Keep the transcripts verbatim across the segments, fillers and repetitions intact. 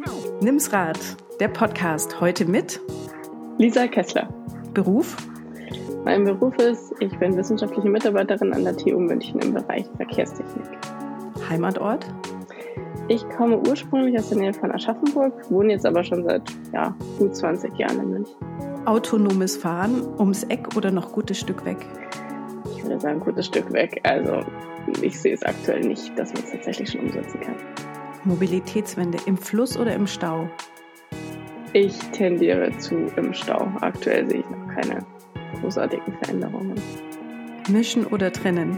Nimm's Rad, der Podcast heute mit Lisa Kessler. Beruf? Mein Beruf ist, ich bin wissenschaftliche Mitarbeiterin an der T U München im Bereich Verkehrstechnik. Heimatort? Ich komme ursprünglich aus der Nähe von Aschaffenburg, wohne jetzt aber schon seit ja, gut zwanzig Jahren in München. Autonomes Fahren ums Eck oder noch ein gutes Stück weg? Ich würde sagen, ein gutes Stück weg. Also ich sehe es aktuell nicht, dass man es tatsächlich schon umsetzen kann. Mobilitätswende im Fluss oder im Stau? Ich tendiere zu im Stau. Aktuell sehe ich noch keine großartigen Veränderungen. Mischen oder trennen?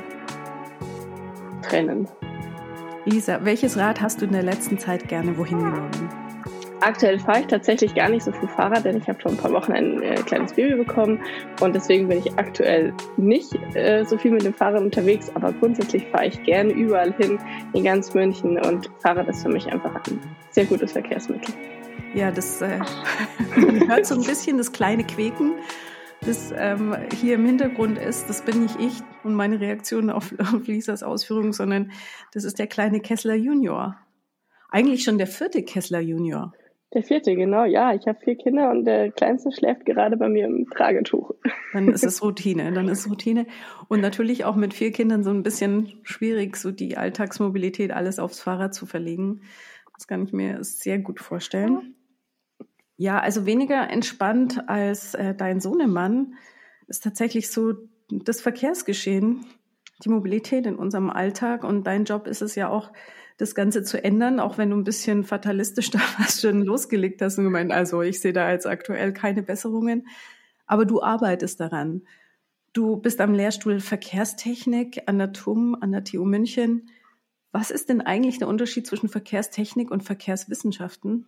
Trennen. Lisa, welches Rad hast du in der letzten Zeit gerne wohin genommen? Aktuell fahre ich tatsächlich gar nicht so viel Fahrrad, denn ich habe vor ein paar Wochen ein äh, kleines Baby bekommen und deswegen bin ich aktuell nicht äh, so viel mit dem Fahrrad unterwegs, aber grundsätzlich fahre ich gerne überall hin in ganz München und Fahrrad ist für mich einfach ein sehr gutes Verkehrsmittel. Ja, das äh, man hört so ein bisschen das kleine Quäken, das ähm, hier im Hintergrund ist. Das bin nicht ich und meine Reaktion auf, auf Lisas Ausführungen, sondern das ist der kleine Kessler Junior. Eigentlich schon der vierte Kessler Junior. Der vierte, genau. Ja, ich habe vier Kinder und der Kleinste schläft gerade bei mir im Tragetuch. Dann ist es Routine, dann ist Routine. Und natürlich auch mit vier Kindern so ein bisschen schwierig, so die Alltagsmobilität alles aufs Fahrrad zu verlegen. Das kann ich mir sehr gut vorstellen. Ja, also weniger entspannt als äh, dein Sohnemann ist tatsächlich so das Verkehrsgeschehen, die Mobilität in unserem Alltag. Und dein Job ist es ja auch, das Ganze zu ändern, auch wenn du ein bisschen fatalistisch da fast schon losgelegt hast und gemeint, also ich sehe da jetzt aktuell keine Besserungen, aber du arbeitest daran. Du bist am Lehrstuhl Verkehrstechnik an der T U M, an der T U München. Was ist denn eigentlich der Unterschied zwischen Verkehrstechnik und Verkehrswissenschaften?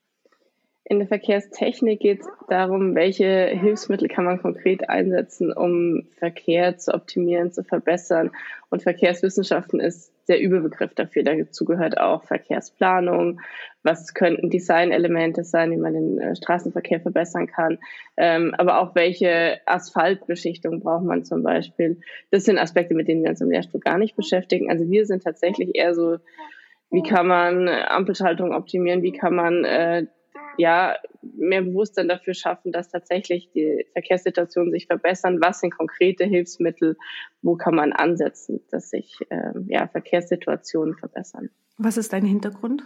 In der Verkehrstechnik geht es darum, welche Hilfsmittel kann man konkret einsetzen, um Verkehr zu optimieren, zu verbessern. Und Verkehrswissenschaften ist der Überbegriff dafür. Dazu gehört auch Verkehrsplanung. Was könnten Designelemente sein, wie man den äh, Straßenverkehr verbessern kann? Ähm, aber auch welche Asphaltbeschichtung braucht man zum Beispiel? Das sind Aspekte, mit denen wir uns im Lehrstuhl gar nicht beschäftigen. Also wir sind tatsächlich eher so, wie kann man Ampelschaltung optimieren? Wie kann man äh, ja, mehr Bewusstsein dafür schaffen, dass tatsächlich die Verkehrssituationen sich verbessern. Was sind konkrete Hilfsmittel? Wo kann man ansetzen, dass sich äh, ja, Verkehrssituationen verbessern? Was ist dein Hintergrund?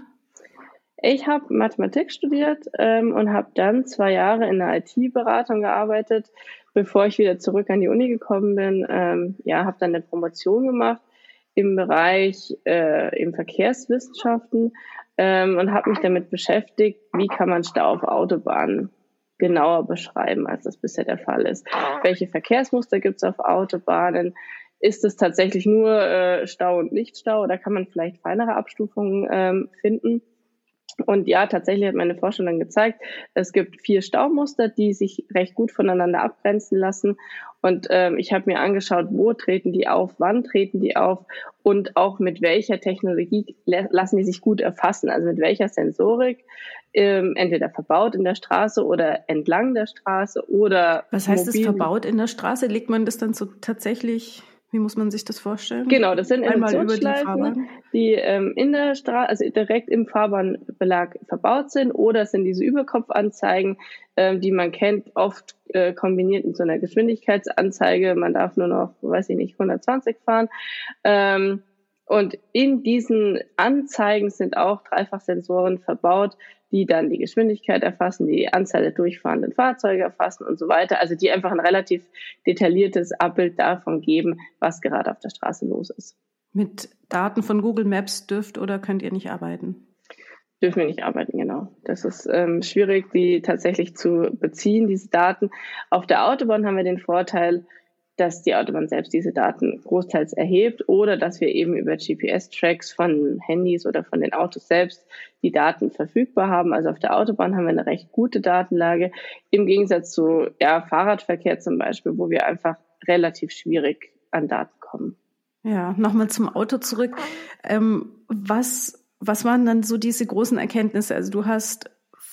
Ich habe Mathematik studiert ähm, und habe dann zwei Jahre in der I T-Beratung gearbeitet, bevor ich wieder zurück an die Uni gekommen bin. Ähm, ja, habe dann eine Promotion gemacht im Bereich äh, im Verkehrswissenschaften ähm, und habe mich damit beschäftigt, wie kann man Stau auf Autobahnen genauer beschreiben, als das bisher der Fall ist. Welche Verkehrsmuster gibt es auf Autobahnen? Ist es tatsächlich nur äh, Stau und Nicht-Stau oder kann man vielleicht feinere Abstufungen ähm, finden? Und ja, tatsächlich hat meine Forschung dann gezeigt, es gibt vier Staumuster, die sich recht gut voneinander abgrenzen lassen. Und ähm, ich habe mir angeschaut, wo treten die auf, wann treten die auf und auch mit welcher Technologie lassen die sich gut erfassen, also mit welcher Sensorik, ähm, entweder verbaut in der Straße oder entlang der Straße oder Was heißt mobil. es verbaut in der Straße? Legt man das dann so tatsächlich... Wie muss man sich das vorstellen? Genau, das sind Emissionsschleifen, die, die ähm, in der Straße, also direkt im Fahrbahnbelag verbaut sind, oder es sind diese Überkopfanzeigen, ähm, die man kennt, oft äh, kombiniert mit so einer Geschwindigkeitsanzeige. Man darf nur noch, weiß ich nicht, hundertzwanzig fahren. Ähm, und in diesen Anzeigen sind auch Dreifachsensoren verbaut, die dann die Geschwindigkeit erfassen, die Anzahl der durchfahrenden Fahrzeuge erfassen und so weiter. Also die einfach ein relativ detailliertes Abbild davon geben, was gerade auf der Straße los ist. Mit Daten von Google Maps dürft oder könnt ihr nicht arbeiten? Dürfen wir nicht arbeiten, genau. Das ist ähm, schwierig, die tatsächlich zu beziehen, diese Daten. Auf der Autobahn haben wir den Vorteil, dass die Autobahn selbst diese Daten großteils erhebt oder dass wir eben über G P S-Tracks von Handys oder von den Autos selbst die Daten verfügbar haben. Also auf der Autobahn haben wir eine recht gute Datenlage im Gegensatz zu ja, Fahrradverkehr zum Beispiel, wo wir einfach relativ schwierig an Daten kommen. Ja, nochmal zum Auto zurück. Ähm, was, was waren dann so diese großen Erkenntnisse? Also du hast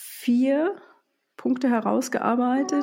vier Punkte herausgearbeitet.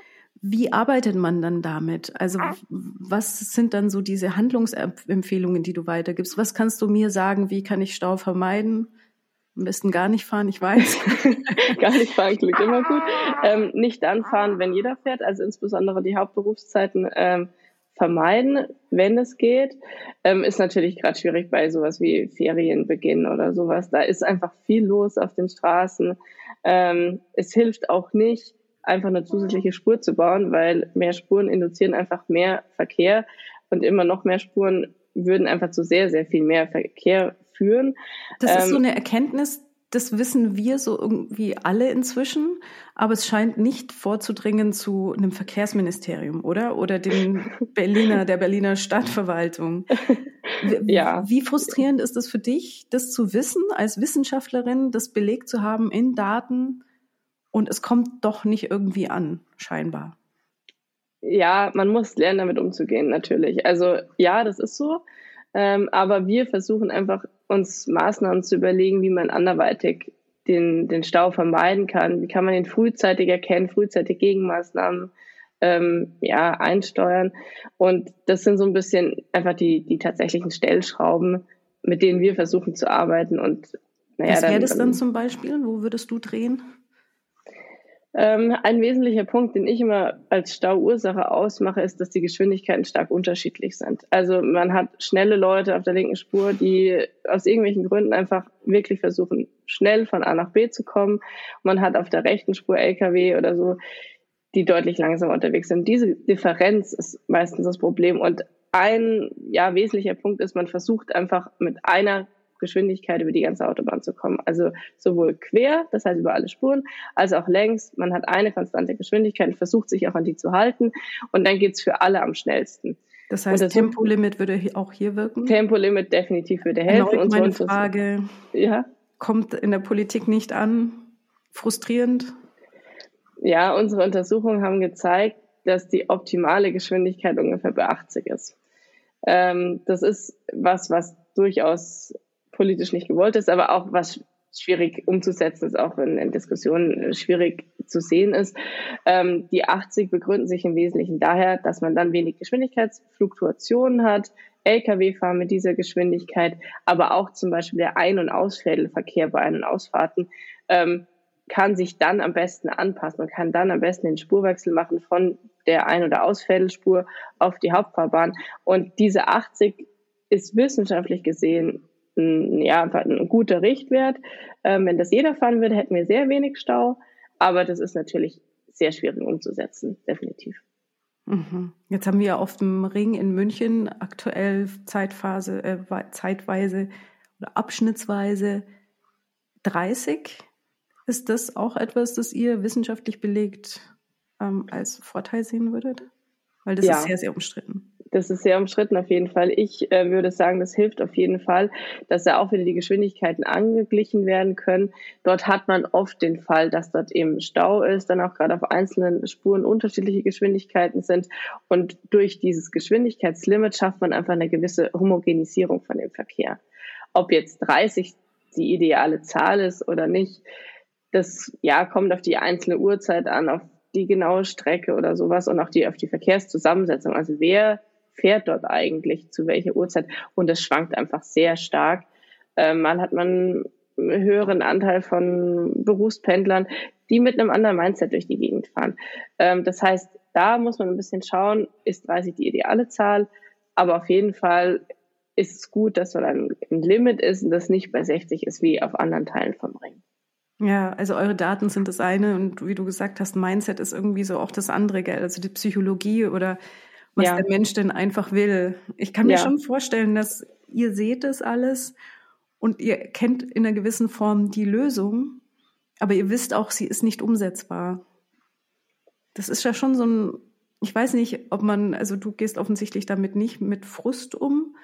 Wie arbeitet man dann damit? Also was sind dann so diese Handlungsempfehlungen, die du weitergibst? Was kannst du mir sagen, wie kann ich Stau vermeiden? Am besten gar nicht fahren, ich weiß. Gar nicht fahren klingt immer gut. Ähm, nicht dann fahren, wenn jeder fährt, also insbesondere die Hauptberufszeiten ähm, vermeiden, wenn es geht. Ähm, ist natürlich gerade schwierig bei sowas wie Ferienbeginn oder sowas. Da ist einfach viel los auf den Straßen. Ähm, es hilft auch nicht, einfach eine zusätzliche Spur zu bauen, weil mehr Spuren induzieren einfach mehr Verkehr und immer noch mehr Spuren würden einfach zu sehr, sehr viel mehr Verkehr führen. Das ähm, ist so eine Erkenntnis, das wissen wir so irgendwie alle inzwischen, aber es scheint nicht vorzudringen zu einem Verkehrsministerium, oder? Oder dem Berliner, der Berliner Stadtverwaltung. Wie, ja. wie frustrierend ist es für dich, das zu wissen, als Wissenschaftlerin, das belegt zu haben in Daten und es kommt doch nicht irgendwie an, scheinbar? Ja, man muss lernen, damit umzugehen, natürlich. Also ja, das ist so. Ähm, aber wir versuchen einfach, uns Maßnahmen zu überlegen, wie man anderweitig den, den Stau vermeiden kann. Wie kann man ihn frühzeitig erkennen, frühzeitig Gegenmaßnahmen ähm, ja, einsteuern. Und das sind so ein bisschen einfach die, die tatsächlichen Stellschrauben, mit denen wir versuchen zu arbeiten. Und naja, Was wäre dann, das dann dann zum Beispiel? Wo würdest du drehen? Ähm, ein wesentlicher Punkt, den ich immer als Stauursache ausmache, ist, dass die Geschwindigkeiten stark unterschiedlich sind. Also man hat schnelle Leute auf der linken Spur, die aus irgendwelchen Gründen einfach wirklich versuchen, schnell von A nach B zu kommen. Man hat auf der rechten Spur L K W oder so, die deutlich langsamer unterwegs sind. Diese Differenz ist meistens das Problem. Und ein ja, wesentlicher Punkt ist, man versucht einfach mit einer Geschwindigkeit über die ganze Autobahn zu kommen. Also sowohl quer, das heißt über alle Spuren, als auch längs. Man hat eine konstante Geschwindigkeit und versucht sich auch an die zu halten. Und dann geht's für alle am schnellsten. Das heißt, das Tempolimit würde auch hier wirken? Tempolimit definitiv würde helfen. Erneut meine Frage, ja? Kommt in der Politik nicht an? Frustrierend? Ja, unsere Untersuchungen haben gezeigt, dass die optimale Geschwindigkeit ungefähr bei achtzig ist. Ähm, das ist was, was durchaus politisch nicht gewollt ist, aber auch was schwierig umzusetzen ist, auch in, in Diskussionen schwierig zu sehen ist. Ähm, die achtzig begründen sich im Wesentlichen daher, dass man dann wenig Geschwindigkeitsfluktuationen hat, L K W fahren mit dieser Geschwindigkeit, aber auch zum Beispiel der Ein- und Ausfädelverkehr bei Ein- und Ausfahrten ähm, kann sich dann am besten anpassen und kann dann am besten den Spurwechsel machen von der Ein- oder Ausfädelspur auf die Hauptfahrbahn. Und diese achtzig ist wissenschaftlich gesehen ein, ja, ein guter Richtwert. Ähm, wenn das jeder fahren würde, hätten wir sehr wenig Stau. Aber das ist natürlich sehr schwierig umzusetzen, definitiv. Mhm. Jetzt haben wir auf dem Ring in München aktuell Zeitphase, äh, zeitweise oder abschnittsweise dreißig. Ist das auch etwas, das ihr wissenschaftlich belegt ähm, als Vorteil sehen würdet? Weil das ja. ist sehr, sehr umstritten. Das ist sehr umstritten auf jeden Fall. Ich äh, würde sagen, das hilft auf jeden Fall, dass da auch wieder die Geschwindigkeiten angeglichen werden können. Dort hat man oft den Fall, dass dort eben Stau ist, dann auch gerade auf einzelnen Spuren unterschiedliche Geschwindigkeiten sind. Und durch dieses Geschwindigkeitslimit schafft man einfach eine gewisse Homogenisierung von dem Verkehr. Ob jetzt dreißig die ideale Zahl ist oder nicht, das ja kommt auf die einzelne Uhrzeit an, auf die genaue Strecke oder sowas und auch die auf die Verkehrszusammensetzung. Also wer fährt dort eigentlich zu welcher Uhrzeit? Und das schwankt einfach sehr stark. Ähm, mal hat man einen höheren Anteil von Berufspendlern, die mit einem anderen Mindset durch die Gegend fahren. Ähm, das heißt, da muss man ein bisschen schauen, ist dreißig die ideale Zahl? Aber auf jeden Fall ist es gut, dass man ein, ein Limit ist und das nicht bei sechzig ist wie auf anderen Teilen vom Ring. Ja, also eure Daten sind das eine und wie du gesagt hast, Mindset ist irgendwie so auch das andere, gell? Also die Psychologie oder was ja. der Mensch denn einfach will. Ich kann mir ja. schon vorstellen, dass ihr seht das alles und ihr kennt in einer gewissen Form die Lösung, aber ihr wisst auch, sie ist nicht umsetzbar. Das ist ja schon so ein, ich weiß nicht, ob man, also du gehst offensichtlich damit nicht mit Frust um,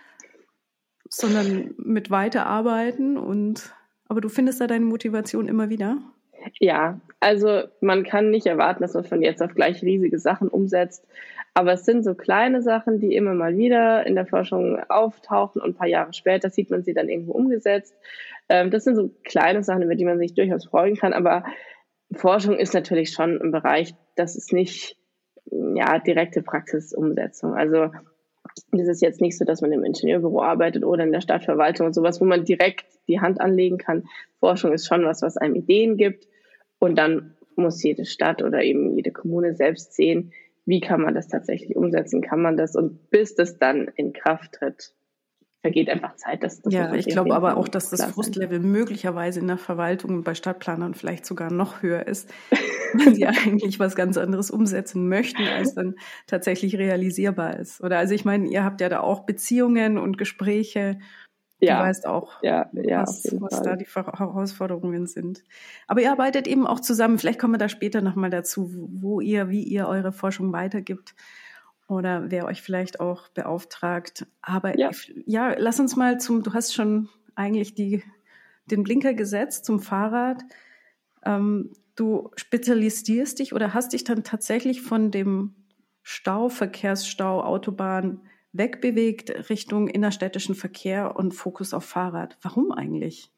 sondern mit Weiterarbeiten und aber du findest da deine Motivation immer wieder? Ja, also man kann nicht erwarten, dass man von jetzt auf gleich riesige Sachen umsetzt. Aber es sind so kleine Sachen, die immer mal wieder in der Forschung auftauchen und ein paar Jahre später sieht man sie dann irgendwo umgesetzt. Das sind so kleine Sachen, über die man sich durchaus freuen kann. Aber Forschung ist natürlich schon ein Bereich, das ist nicht ja direkte Praxisumsetzung. Also Und es ist jetzt nicht so, dass man im Ingenieurbüro arbeitet oder in der Stadtverwaltung und sowas, wo man direkt die Hand anlegen kann. Forschung ist schon was, was einem Ideen gibt. Und dann muss jede Stadt oder eben jede Kommune selbst sehen, wie kann man das tatsächlich umsetzen, kann man das. Und bis das dann in Kraft tritt, vergeht einfach Zeit. Das, das ja, ich glaube aber auch, dass das Frustlevel möglicherweise in der Verwaltung und bei Stadtplanern vielleicht sogar noch höher ist, weil sie eigentlich was ganz anderes umsetzen möchten, als dann tatsächlich realisierbar ist. Oder also ich meine, ihr habt ja da auch Beziehungen und Gespräche. Ja, du weißt auch, ja, ja, was, was da die Herausforderungen sind. Aber ihr arbeitet eben auch zusammen. Vielleicht kommen wir da später nochmal dazu, wo ihr, wie ihr eure Forschung weitergibt. Oder wer euch vielleicht auch beauftragt. Aber ja. ja, lass uns mal zum, du hast schon eigentlich die, den Blinker gesetzt zum Fahrrad. Ähm, du spezialisierst dich oder hast dich dann tatsächlich von dem Stau, Verkehrsstau, Autobahn wegbewegt Richtung innerstädtischen Verkehr und Fokus auf Fahrrad. Warum eigentlich?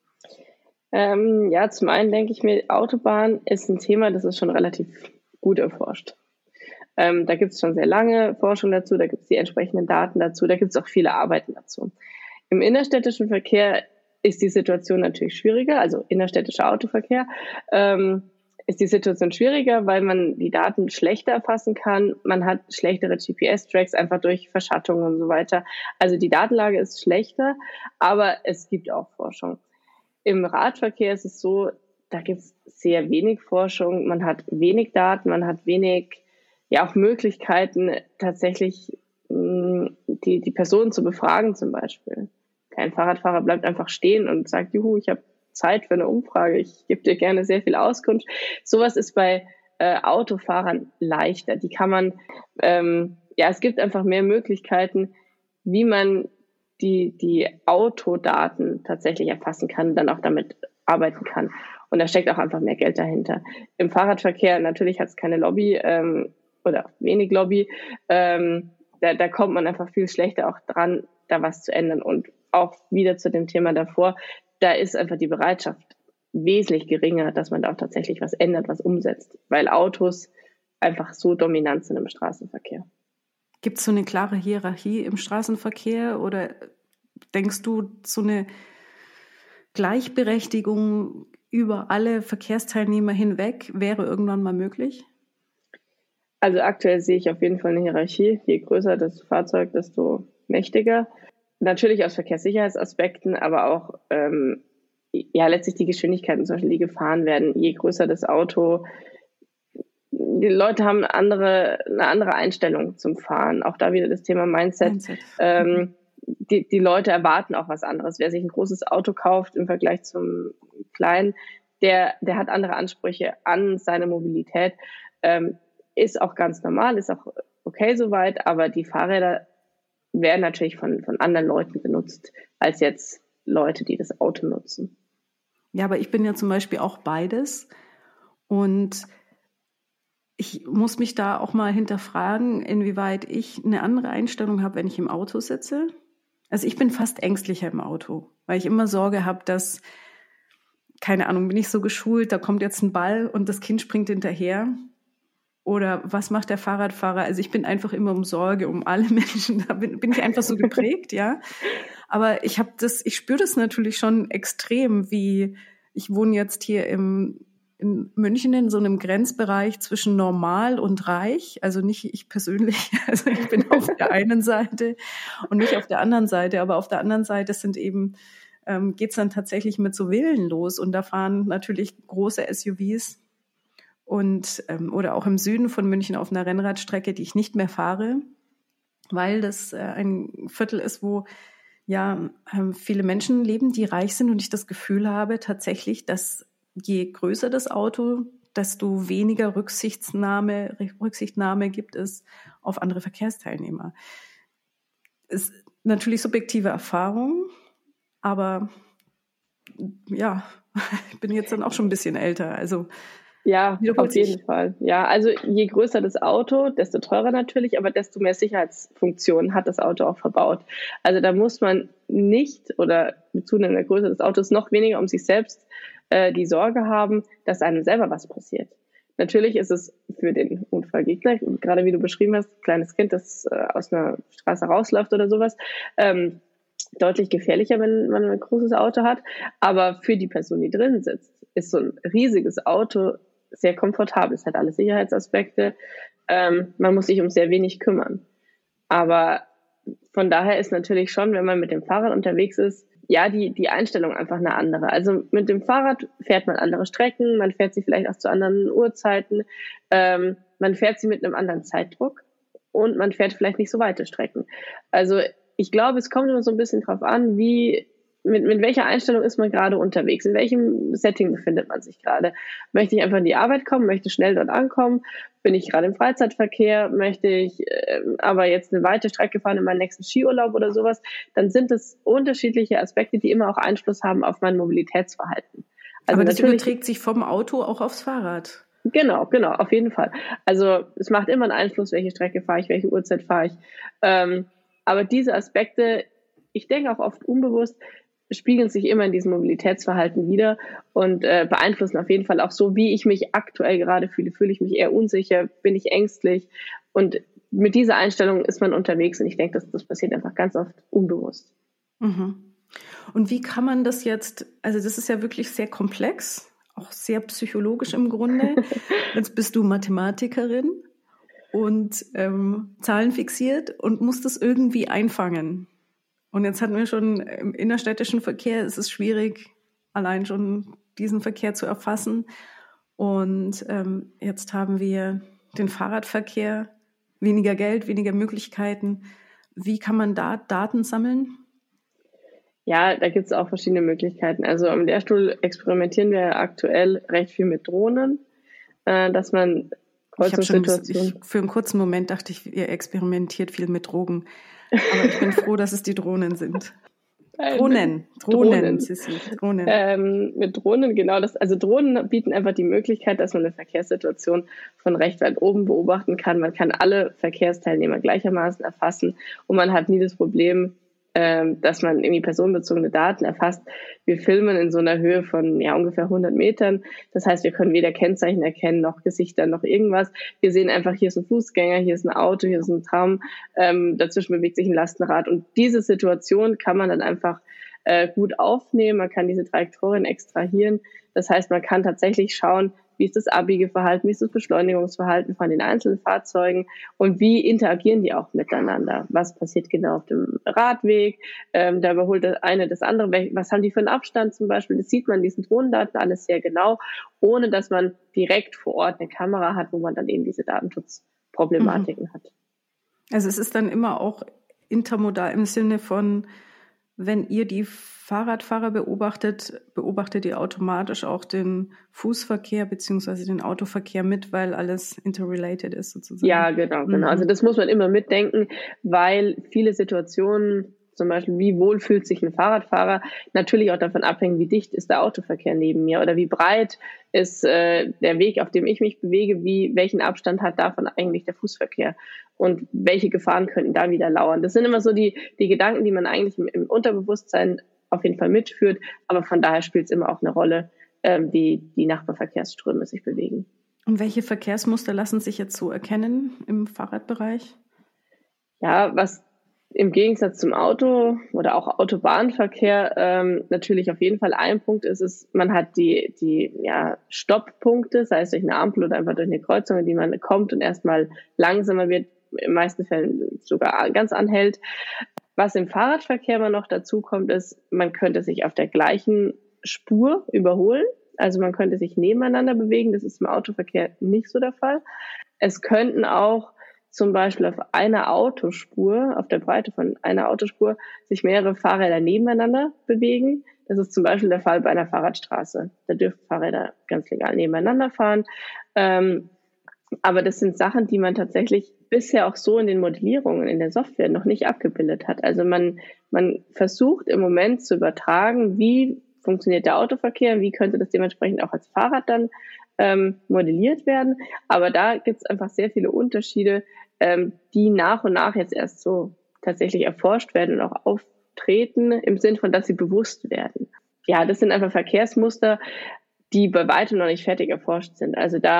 Ähm, ja, zum einen denke ich mir, Autobahn ist ein Thema, das ist schon relativ gut erforscht. Ähm, da gibt es schon sehr lange Forschung dazu, da gibt es die entsprechenden Daten dazu, da gibt es auch viele Arbeiten dazu. Im innerstädtischen Verkehr ist die Situation natürlich schwieriger, also innerstädtischer Autoverkehr, ähm, ist die Situation schwieriger, weil man die Daten schlechter erfassen kann. Man hat schlechtere G P S-Tracks einfach durch Verschattung und so weiter. Also die Datenlage ist schlechter, aber es gibt auch Forschung. Im Radverkehr ist es so, da gibt es sehr wenig Forschung. Man hat wenig Daten, man hat wenig ja auch Möglichkeiten, tatsächlich mh, die, die Personen zu befragen zum Beispiel. Kein Fahrradfahrer bleibt einfach stehen und sagt, juhu, ich habe Zeit für eine Umfrage, ich gebe dir gerne sehr viel Auskunft. Sowas ist bei äh, Autofahrern leichter. Die kann man, ähm, ja, es gibt einfach mehr Möglichkeiten, wie man die, die Autodaten tatsächlich erfassen kann und dann auch damit arbeiten kann. Und da steckt auch einfach mehr Geld dahinter. Im Fahrradverkehr, natürlich hat es keine Lobby ähm, oder wenig Lobby. Ähm, da, da kommt man einfach viel schlechter auch dran, da was zu ändern. Und auch wieder zu dem Thema davor, da ist einfach die Bereitschaft wesentlich geringer, dass man da auch tatsächlich was ändert, was umsetzt, weil Autos einfach so dominant sind im Straßenverkehr. Gibt es so eine klare Hierarchie im Straßenverkehr oder denkst du, so eine Gleichberechtigung über alle Verkehrsteilnehmer hinweg wäre irgendwann mal möglich? Also aktuell sehe ich auf jeden Fall eine Hierarchie. Je größer das Fahrzeug, desto mächtiger. Natürlich aus Verkehrssicherheitsaspekten, aber auch ähm, ja letztlich die Geschwindigkeiten, zum Beispiel, die gefahren werden. Je größer das Auto, die Leute haben eine andere, eine andere Einstellung zum Fahren. Auch da wieder das Thema Mindset. Mindset. Ähm, die, die Leute erwarten auch was anderes. Wer sich ein großes Auto kauft im Vergleich zum kleinen, der, der hat andere Ansprüche an seine Mobilität. Ähm, ist auch ganz normal, ist auch okay soweit, aber die Fahrräder werden natürlich von, von anderen Leuten benutzt, als jetzt Leute, die das Auto nutzen. Ja, aber ich bin ja zum Beispiel auch beides und ich muss mich da auch mal hinterfragen, inwieweit ich eine andere Einstellung habe, wenn ich im Auto sitze. Also ich bin fast ängstlicher im Auto, weil ich immer Sorge habe, dass, keine Ahnung, bin ich so geschult, da kommt jetzt ein Ball und das Kind springt hinterher. Oder was macht der Fahrradfahrer? Also ich bin einfach immer um Sorge, um alle Menschen. Da bin, bin ich einfach so geprägt, ja. Aber ich habe das, ich spüre das natürlich schon extrem, wie ich wohne jetzt hier im in München in so einem Grenzbereich zwischen normal und reich. Also nicht ich persönlich, also ich bin auf der einen Seite und nicht auf der anderen Seite. Aber auf der anderen Seite sind eben ähm, geht's dann tatsächlich mit so Villen los und da fahren natürlich große S U Vs. Und, ähm, oder auch im Süden von München auf einer Rennradstrecke, die ich nicht mehr fahre, weil das äh, ein Viertel ist, wo ja ähm, viele Menschen leben, die reich sind und ich das Gefühl habe tatsächlich, dass je größer das Auto, desto weniger Rücksichtnahme, Rücksichtnahme gibt es auf andere Verkehrsteilnehmer. Ist natürlich subjektive Erfahrung, aber ja, ich bin jetzt dann auch schon ein bisschen älter, also ja, auf jeden Fall. Ja, also je größer das Auto, desto teurer natürlich, aber desto mehr Sicherheitsfunktionen hat das Auto auch verbaut. Also da muss man nicht oder mit zunehmender Größe des Autos noch weniger um sich selbst äh, die Sorge haben, dass einem selber was passiert. natürlich ist es für den Unfallgegner, gerade wie du beschrieben hast, kleines Kind, das äh, aus einer Straße rausläuft oder sowas, ähm, deutlich gefährlicher, wenn man ein großes Auto hat. Aber für die Person, die drin sitzt, ist so ein riesiges Auto sehr komfortabel. Es hat alle Sicherheitsaspekte. Ähm, man muss sich um sehr wenig kümmern. Aber von daher ist natürlich schon, wenn man mit dem Fahrrad unterwegs ist, ja, die, die Einstellung einfach eine andere. Also mit dem Fahrrad fährt man andere Strecken, man fährt sie vielleicht auch zu anderen Uhrzeiten, ähm, man fährt sie mit einem anderen Zeitdruck und man fährt vielleicht nicht so weite Strecken. Also ich glaube, es kommt immer so ein bisschen drauf an, wie, mit, mit welcher Einstellung ist man gerade unterwegs, in welchem Setting befindet man sich gerade. Möchte ich einfach in die Arbeit kommen, möchte schnell dort ankommen, bin ich gerade im Freizeitverkehr, möchte ich äh, aber jetzt eine weite Strecke fahren in meinen nächsten Skiurlaub oder sowas, dann sind es unterschiedliche Aspekte, die immer auch Einfluss haben auf mein Mobilitätsverhalten. Also aber das überträgt sich vom Auto auch aufs Fahrrad. Genau, genau, auf jeden Fall. Also es macht immer einen Einfluss, welche Strecke fahre ich, welche Uhrzeit fahre ich. Ähm, aber diese Aspekte, ich denke auch oft unbewusst, spiegeln sich immer in diesem Mobilitätsverhalten wieder und äh, beeinflussen auf jeden Fall auch so, wie ich mich aktuell gerade fühle. Fühle ich mich eher unsicher, bin ich ängstlich? Und mit dieser Einstellung ist man unterwegs und ich denke, dass das passiert einfach ganz oft unbewusst. Mhm. Und wie kann man das jetzt, also das ist ja wirklich sehr komplex, auch sehr psychologisch im Grunde. Jetzt bist du Mathematikerin und ähm, zahlenfixiert und musst das irgendwie einfangen. Und jetzt hatten wir schon im innerstädtischen Verkehr, es ist schwierig, allein schon diesen Verkehr zu erfassen. Und ähm, jetzt haben wir den Fahrradverkehr, weniger Geld, weniger Möglichkeiten. Wie kann man da Daten sammeln? Ja, da gibt es auch verschiedene Möglichkeiten. Also am Lehrstuhl experimentieren wir aktuell recht viel mit Drohnen, äh, dass man Kreuzungssituationen... Für einen kurzen Moment dachte ich, ihr experimentiert viel mit Drogen. Aber ich bin froh, dass es die Drohnen sind. Drohnen, Drohnen, Drohnen. Sissi, Drohnen. Ähm, mit Drohnen, genau. Das, also Drohnen bieten einfach die Möglichkeit, dass man eine Verkehrssituation von recht weit oben beobachten kann. Man kann alle Verkehrsteilnehmer gleichermaßen erfassen und man hat nie das Problem, ähm, dass man irgendwie personenbezogene Daten erfasst. Wir filmen in so einer Höhe von ja ungefähr hundert Metern. Das heißt, wir können weder Kennzeichen erkennen, noch Gesichter, noch irgendwas. Wir sehen einfach, hier ist ein Fußgänger, hier ist ein Auto, hier ist ein Tram, ähm, dazwischen bewegt sich ein Lastenrad. Und diese Situation kann man dann einfach äh, gut aufnehmen. Man kann diese Trajektorien extrahieren. Das heißt, man kann tatsächlich schauen, wie ist das Abbiegeverhalten, wie ist das Beschleunigungsverhalten von den einzelnen Fahrzeugen und wie interagieren die auch miteinander. Was passiert genau auf dem Radweg, ähm, da überholt das eine das andere, was haben die für einen Abstand zum Beispiel, das sieht man in diesen Drohnendaten alles sehr genau, ohne dass man direkt vor Ort eine Kamera hat, wo man dann eben diese Datenschutzproblematiken mhm. hat. Also es ist dann immer auch intermodal im Sinne von, wenn ihr die Fahrradfahrer beobachtet, beobachtet ihr automatisch auch den Fußverkehr beziehungsweise den Autoverkehr mit, weil alles interrelated ist sozusagen. Ja, genau, genau. Also das muss man immer mitdenken, weil viele Situationen, zum Beispiel wie wohl fühlt sich ein Fahrradfahrer, natürlich auch davon abhängen, wie dicht ist der Autoverkehr neben mir oder wie breit ist äh, der Weg, auf dem ich mich bewege, wie welchen Abstand hat davon eigentlich der Fußverkehr und welche Gefahren könnten da wieder lauern. Das sind immer so die, die Gedanken, die man eigentlich im, im Unterbewusstsein auf jeden Fall mitführt, aber von daher spielt es immer auch eine Rolle, ähm, wie die Nachbarverkehrsströme sich bewegen. Und welche Verkehrsmuster lassen sich jetzt so erkennen im Fahrradbereich? Ja, was im Gegensatz zum Auto oder auch Autobahnverkehr ähm, natürlich auf jeden Fall ein Punkt ist, ist, man hat die, die ja, Stopppunkte, sei es durch eine Ampel oder einfach durch eine Kreuzung, in die man kommt und erstmal langsamer wird, in meisten Fällen sogar ganz anhält. Was im Fahrradverkehr immer noch dazu kommt, ist, man könnte sich auf der gleichen Spur überholen. Also man könnte sich nebeneinander bewegen. Das ist im Autoverkehr nicht so der Fall. Es könnten auch zum Beispiel auf einer Autospur, auf der Breite von einer Autospur, sich mehrere Fahrräder nebeneinander bewegen. Das ist zum Beispiel der Fall bei einer Fahrradstraße. Da dürfen Fahrräder ganz legal nebeneinander fahren. Ähm, aber das sind Sachen, die man tatsächlich bisher auch so in den Modellierungen in der Software noch nicht abgebildet hat. Also man, man versucht im Moment zu übertragen, wie funktioniert der Autoverkehr, wie könnte das dementsprechend auch als Fahrrad dann ähm, modelliert werden. Aber da gibt es einfach sehr viele Unterschiede, ähm, die nach und nach jetzt erst so tatsächlich erforscht werden und auch auftreten, im Sinn von, dass sie bewusst werden. Ja, das sind einfach Verkehrsmuster, die bei weitem noch nicht fertig erforscht sind. Also da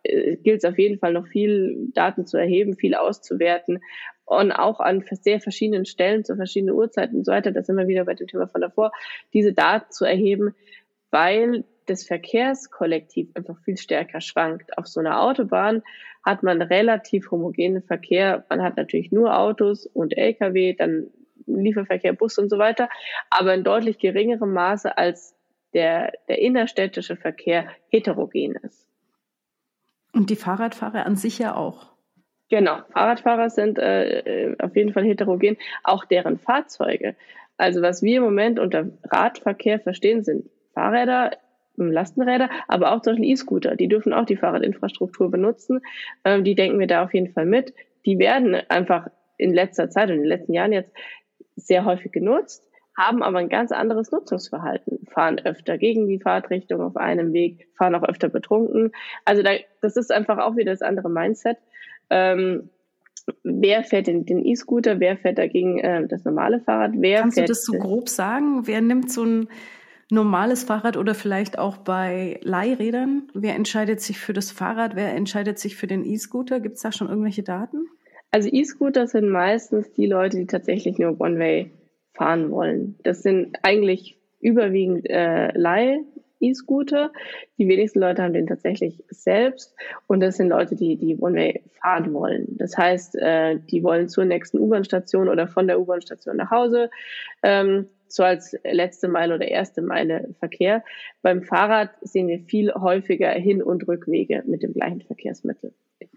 äh, gilt es auf jeden Fall noch viel Daten zu erheben, viel auszuwerten und auch an sehr verschiedenen Stellen zu verschiedenen Uhrzeiten und so weiter, das sind wir wieder bei dem Thema von davor, diese Daten zu erheben, weil das Verkehrskollektiv einfach viel stärker schwankt. Auf so einer Autobahn hat man relativ homogenen Verkehr. Man hat natürlich nur Autos und L K W, dann Lieferverkehr, Bus und so weiter, aber in deutlich geringerem Maße als der, der innerstädtische Verkehr heterogen ist. Und die Fahrradfahrer an sich ja auch. Genau, Fahrradfahrer sind äh, auf jeden Fall heterogen, auch deren Fahrzeuge. Also was wir im Moment unter Radverkehr verstehen, sind Fahrräder, Lastenräder, aber auch zum Beispiel E-Scooter. Die dürfen auch die Fahrradinfrastruktur benutzen. Ähm, die denken wir da auf jeden Fall mit. Die werden einfach in letzter Zeit und in den letzten Jahren jetzt sehr häufig genutzt, haben aber ein ganz anderes Nutzungsverhalten, fahren öfter gegen die Fahrtrichtung auf einem Weg, fahren auch öfter betrunken. Also da, das ist einfach auch wieder das andere Mindset. Ähm, wer fährt den, den E-Scooter, wer fährt dagegen äh, das normale Fahrrad? Wer Kannst fährt, du das so grob sagen? Wer nimmt so ein normales Fahrrad oder vielleicht auch bei Leihrädern? Wer entscheidet sich für das Fahrrad? Wer entscheidet sich für den E-Scooter? Gibt es da schon irgendwelche Daten? Also E-Scooter sind meistens die Leute, die tatsächlich nur One-Way fahren wollen. Das sind eigentlich überwiegend äh, Leih-E-Scooter. Die wenigsten Leute haben den tatsächlich selbst. Und das sind Leute, die die One-Way fahren wollen. Das heißt, äh, die wollen zur nächsten U-Bahn-Station oder von der U-Bahn-Station nach Hause. Ähm, so als letzte Meile oder erste Meile Verkehr. Beim Fahrrad sehen wir viel häufiger Hin- und Rückwege mit dem gleichen Verkehrsmittel.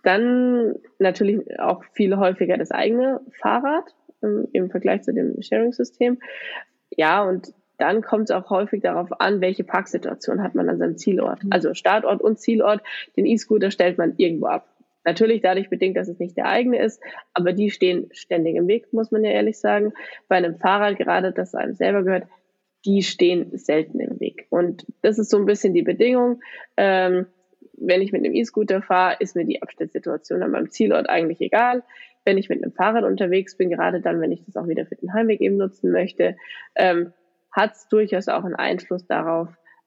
Dann natürlich auch viel häufiger das eigene Fahrrad im, im Vergleich zu dem Sharing-System. Ja, und dann kommt es auch häufig darauf an, welche Parksituation hat man an seinem Zielort. Also Startort und Zielort, den E-Scooter stellt man irgendwo ab. Natürlich dadurch bedingt, dass es nicht der eigene ist, aber die stehen ständig im Weg, muss man ja ehrlich sagen. Bei einem Fahrrad, gerade das einem selber gehört, die stehen selten im Weg. Und das ist so ein bisschen die Bedingung. Ähm, wenn ich mit einem E-Scooter fahre, ist mir die Abstellsituation an meinem Zielort eigentlich egal. Wenn ich mit einem Fahrrad unterwegs bin, gerade dann, wenn ich das auch wieder für den Heimweg eben nutzen möchte, ähm, hat es durchaus auch einen Einfluss darauf,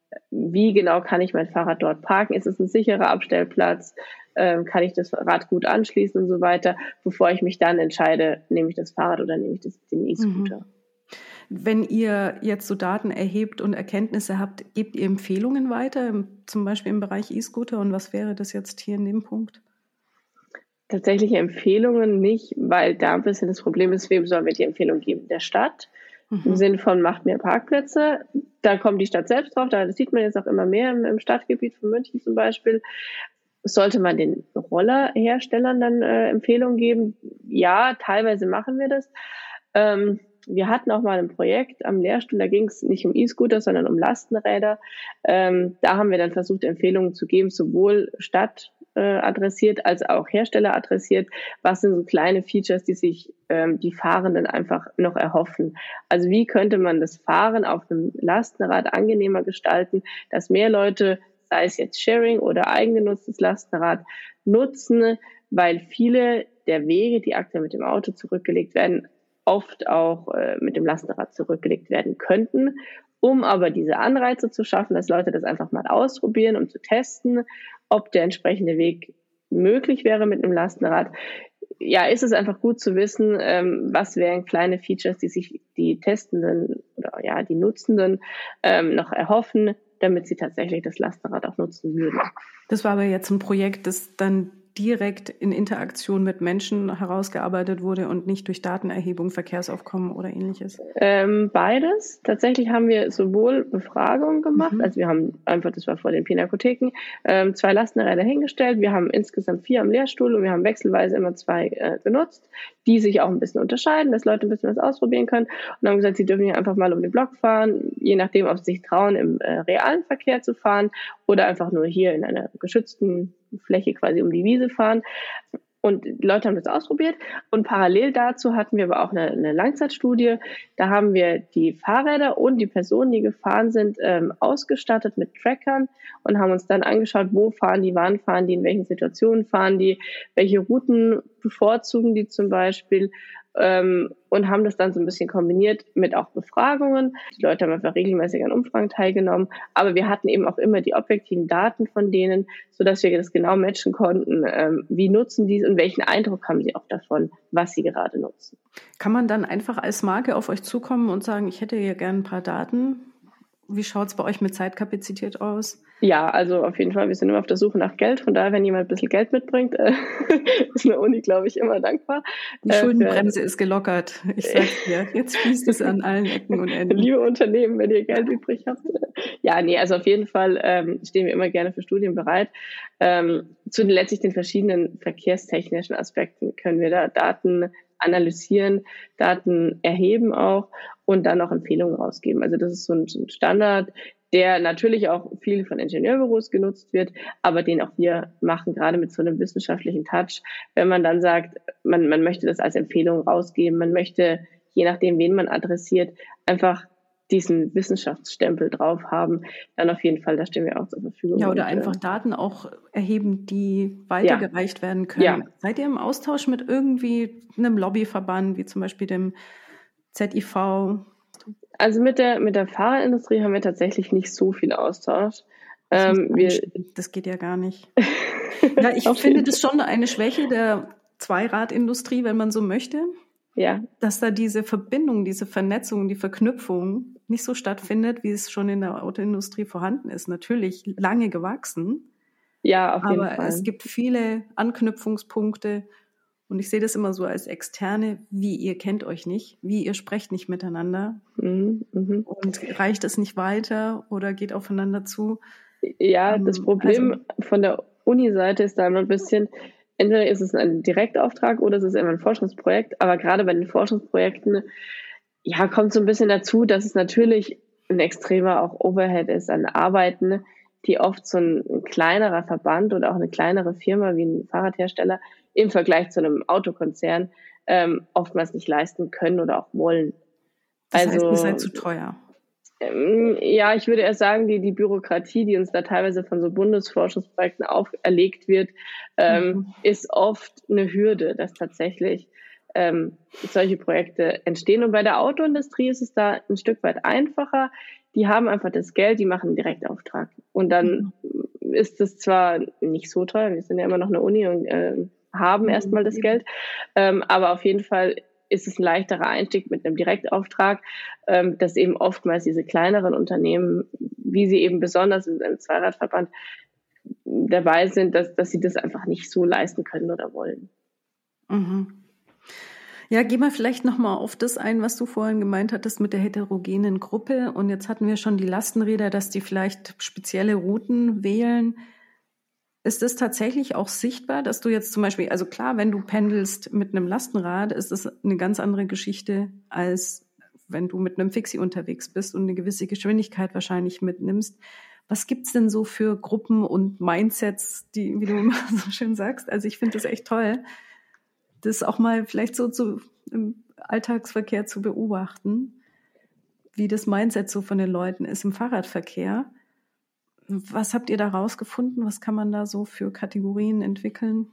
wie genau kann ich mein Fahrrad dort parken? Ist es ein sicherer Abstellplatz? Ähm, kann ich das Rad gut anschließen und so weiter, bevor ich mich dann entscheide, nehme ich das Fahrrad oder nehme ich das, den E-Scooter. Mhm. Wenn ihr jetzt so Daten erhebt und Erkenntnisse habt, gebt ihr Empfehlungen weiter, zum Beispiel im Bereich E-Scooter? Und was wäre das jetzt hier in dem Punkt? Tatsächliche Empfehlungen nicht, weil da ein bisschen das Problem ist, wem sollen wir die Empfehlung geben? Der Stadt? Mhm. Im Sinne von macht mehr Parkplätze. Da kommt die Stadt selbst drauf. Das sieht man jetzt auch immer mehr im, im Stadtgebiet von München zum Beispiel. Sollte man den Rollerherstellern dann äh, Empfehlungen geben? Ja, teilweise machen wir das. Ähm, wir hatten auch mal ein Projekt am Lehrstuhl, da ging es nicht um E-Scooter, sondern um Lastenräder. Ähm, da haben wir dann versucht, Empfehlungen zu geben, sowohl Stadt äh, adressiert als auch Hersteller adressiert. Was sind so kleine Features, die sich ähm, die Fahrenden einfach noch erhoffen? Also wie könnte man das Fahren auf einem Lastenrad angenehmer gestalten, dass mehr Leute, sei es jetzt Sharing oder eigengenutztes Lastenrad, nutzen, weil viele der Wege, die aktuell mit dem Auto zurückgelegt werden, oft auch äh, mit dem Lastenrad zurückgelegt werden könnten, um aber diese Anreize zu schaffen, dass Leute das einfach mal ausprobieren, um zu testen, ob der entsprechende Weg möglich wäre mit einem Lastenrad. Ja, ist es einfach gut zu wissen, ähm, was wären kleine Features, die sich die Testenden oder ja die Nutzenden ähm, noch erhoffen, damit sie tatsächlich das Lastenrad auch nutzen würden. Das war aber jetzt ein Projekt, das dann direkt in Interaktion mit Menschen herausgearbeitet wurde und nicht durch Datenerhebung, Verkehrsaufkommen oder ähnliches? Ähm, beides. Tatsächlich haben wir sowohl Befragungen gemacht, mhm. also wir haben einfach, das war vor den Pinakotheken, ähm, zwei Lastenräder hingestellt. Wir haben insgesamt vier am Lehrstuhl und wir haben wechselweise immer zwei äh, genutzt, die sich auch ein bisschen unterscheiden, dass Leute ein bisschen was ausprobieren können und haben gesagt, sie dürfen hier einfach mal um den Block fahren, je nachdem, ob sie sich trauen, im äh, realen Verkehr zu fahren oder einfach nur hier in einer geschützten Fläche quasi um die Wiese fahren. Und die Leute haben das ausprobiert. Und parallel dazu hatten wir aber auch eine, eine Langzeitstudie. Da haben wir die Fahrräder und die Personen, die gefahren sind, ähm, ausgestattet mit Trackern und haben uns dann angeschaut, wo fahren die, wann fahren die, in welchen Situationen fahren die, welche Routen bevorzugen die zum Beispiel. ähm, und haben das dann so ein bisschen kombiniert mit auch Befragungen. Die Leute haben einfach regelmäßig an Umfragen teilgenommen, aber wir hatten eben auch immer die objektiven Daten von denen, sodass wir das genau matchen konnten, ähm, wie nutzen die es und welchen Eindruck haben sie auch davon, was sie gerade nutzen. Kann man dann einfach als Marke auf euch zukommen und sagen, ich hätte hier gerne ein paar Daten? Wie schaut es bei euch mit Zeitkapazität aus? Ja, also auf jeden Fall, wir sind immer auf der Suche nach Geld. Von daher, wenn jemand ein bisschen Geld mitbringt, äh, ist eine Uni, glaube ich, immer dankbar. Die Schuldenbremse äh, ist gelockert. Ich sag's dir, jetzt fließt es an allen Ecken und Enden. Liebe Unternehmen, wenn ihr Geld übrig habt. Ja, nee, also auf jeden Fall ähm, stehen wir immer gerne für Studien bereit. Ähm, zu den, letztlich den verschiedenen verkehrstechnischen Aspekten können wir da Daten analysieren, Daten erheben auch und dann auch Empfehlungen rausgeben. Also das ist so ein, so ein Standard, der natürlich auch viel von Ingenieurbüros genutzt wird, aber den auch wir machen, gerade mit so einem wissenschaftlichen Touch. Wenn man dann sagt, man, man möchte das als Empfehlung rausgeben, man möchte, je nachdem, wen man adressiert, einfach diesen Wissenschaftsstempel drauf haben, dann auf jeden Fall, da stehen wir auch zur Verfügung. Ja, oder einfach Daten auch erheben, die weitergereicht ja. werden können. Ja. Seid ihr im Austausch mit irgendwie einem Lobbyverband, wie zum Beispiel dem Z I V? Also mit der, mit der Fahrradindustrie haben wir tatsächlich nicht so viel Austausch. Das, ähm, wir, das geht ja gar nicht. Ja, ich finde das schon eine Schwäche der Zweiradindustrie, wenn man so möchte. Ja. Dass da diese Verbindung, diese Vernetzung, die Verknüpfung nicht so stattfindet, wie es schon in der Autoindustrie vorhanden ist. Natürlich lange gewachsen. Ja, auf jeden aber Fall. Aber es gibt viele Anknüpfungspunkte. Und ich sehe das immer so als Externe, wie ihr kennt euch nicht, wie ihr sprecht nicht miteinander. Mhm, mh. Und reicht es nicht weiter oder geht aufeinander zu? Ja, das Problem also, von der Uni-Seite ist da immer ein bisschen, entweder ist es ein Direktauftrag oder es ist immer ein Forschungsprojekt. Aber gerade bei den Forschungsprojekten, ja, kommt so ein bisschen dazu, dass es natürlich ein extremer auch Overhead ist an Arbeiten, die oft so ein, ein kleinerer Verband oder auch eine kleinere Firma wie ein Fahrradhersteller im Vergleich zu einem Autokonzern ähm, oftmals nicht leisten können oder auch wollen. Das also, heißt, ihr seid zu teuer. Ähm, ja, ich würde eher sagen, die, die Bürokratie, die uns da teilweise von so Bundesforschungsprojekten auferlegt wird, ähm, mhm. ist oft eine Hürde, dass tatsächlich ähm, solche Projekte entstehen. Und bei der Autoindustrie ist es da ein Stück weit einfacher. Die haben einfach das Geld, die machen einen Direktauftrag. Und dann mhm. ist es zwar nicht so teuer, wir sind ja immer noch eine Uni und äh, haben erstmal das Geld. Ähm, aber auf jeden Fall ist es ein leichterer Einstieg mit einem Direktauftrag, ähm, dass eben oftmals diese kleineren Unternehmen, wie sie eben besonders in einem Zweiradverband dabei sind, dass, dass sie das einfach nicht so leisten können oder wollen. Mhm. Ja, geh mal vielleicht nochmal auf das ein, was du vorhin gemeint hattest mit der heterogenen Gruppe. Und jetzt hatten wir schon die Lastenräder, dass die vielleicht spezielle Routen wählen. Ist es tatsächlich auch sichtbar, dass du jetzt zum Beispiel, also klar, wenn du pendelst mit einem Lastenrad, ist das eine ganz andere Geschichte, als wenn du mit einem Fixie unterwegs bist und eine gewisse Geschwindigkeit wahrscheinlich mitnimmst. Was gibt's denn so für Gruppen und Mindsets, die, wie du immer so schön sagst? Also ich finde das echt toll, das auch mal vielleicht so zu, im Alltagsverkehr zu beobachten, wie das Mindset so von den Leuten ist im Fahrradverkehr. Was habt ihr da rausgefunden? Was kann man da so für Kategorien entwickeln?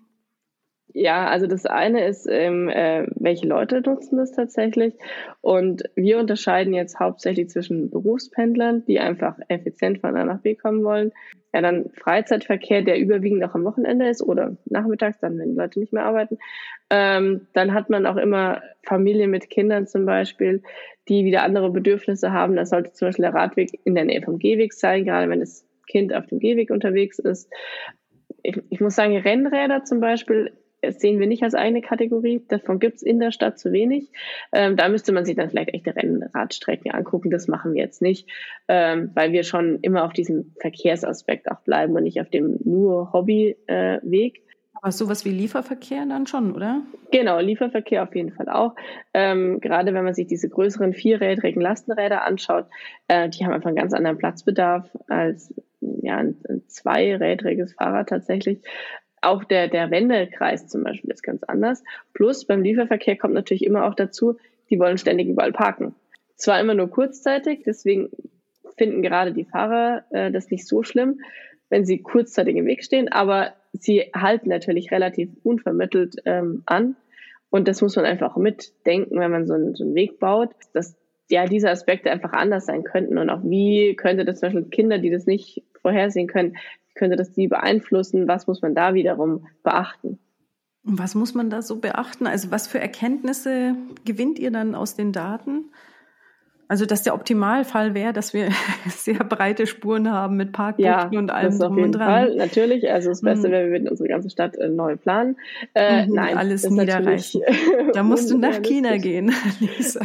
Ja, also das eine ist, ähm, äh, welche Leute nutzen das tatsächlich. Und wir unterscheiden jetzt hauptsächlich zwischen Berufspendlern, die einfach effizient von A nach B kommen wollen. Ja, dann Freizeitverkehr, der überwiegend auch am Wochenende ist oder nachmittags, dann, wenn die Leute nicht mehr arbeiten. Ähm, dann hat man auch immer Familien mit Kindern zum Beispiel, die wieder andere Bedürfnisse haben. Da sollte zum Beispiel der Radweg in der Nähe vom Gehweg sein, gerade wenn das Kind auf dem Gehweg unterwegs ist. Ich, ich muss sagen, Rennräder zum Beispiel sehen wir nicht als eigene Kategorie. Davon gibt es in der Stadt zu wenig. Ähm, da müsste man sich dann vielleicht echte Rennradstrecken angucken. Das machen wir jetzt nicht, ähm, weil wir schon immer auf diesem Verkehrsaspekt auch bleiben und nicht auf dem nur Hobbyweg. Äh, Aber sowas wie Lieferverkehr dann schon, oder? Genau, Lieferverkehr auf jeden Fall auch. Ähm, gerade wenn man sich diese größeren vierrädrigen Lastenräder anschaut, äh, die haben einfach einen ganz anderen Platzbedarf als ja, ein, ein zweirädriges Fahrrad tatsächlich. Auch der, der Wendekreis zum Beispiel ist ganz anders. Plus beim Lieferverkehr kommt natürlich immer auch dazu, die wollen ständig überall parken. Zwar immer nur kurzzeitig, deswegen finden gerade die Fahrer äh, das nicht so schlimm, wenn sie kurzzeitig im Weg stehen, aber sie halten natürlich relativ unvermittelt ähm, an Und das muss man einfach mitdenken, wenn man so einen, so einen Weg baut, dass ja diese Aspekte einfach anders sein könnten und auch wie könnte das zum Beispiel Kinder, die das nicht vorhersehen können, wie könnte das die beeinflussen, was muss man da wiederum beachten? Und was muss man da so beachten? Also was für Erkenntnisse gewinnt ihr dann aus den Daten? Also dass der Optimalfall wäre, dass wir sehr breite Spuren haben mit Parkbuchten ja, und allem drum und dran. Fall, natürlich. Also das Beste mhm. wäre, wir würden unsere ganze Stadt äh, neu planen. Äh, mhm, nein, alles niederreichen. Da musst du nach China gehen, Lisa.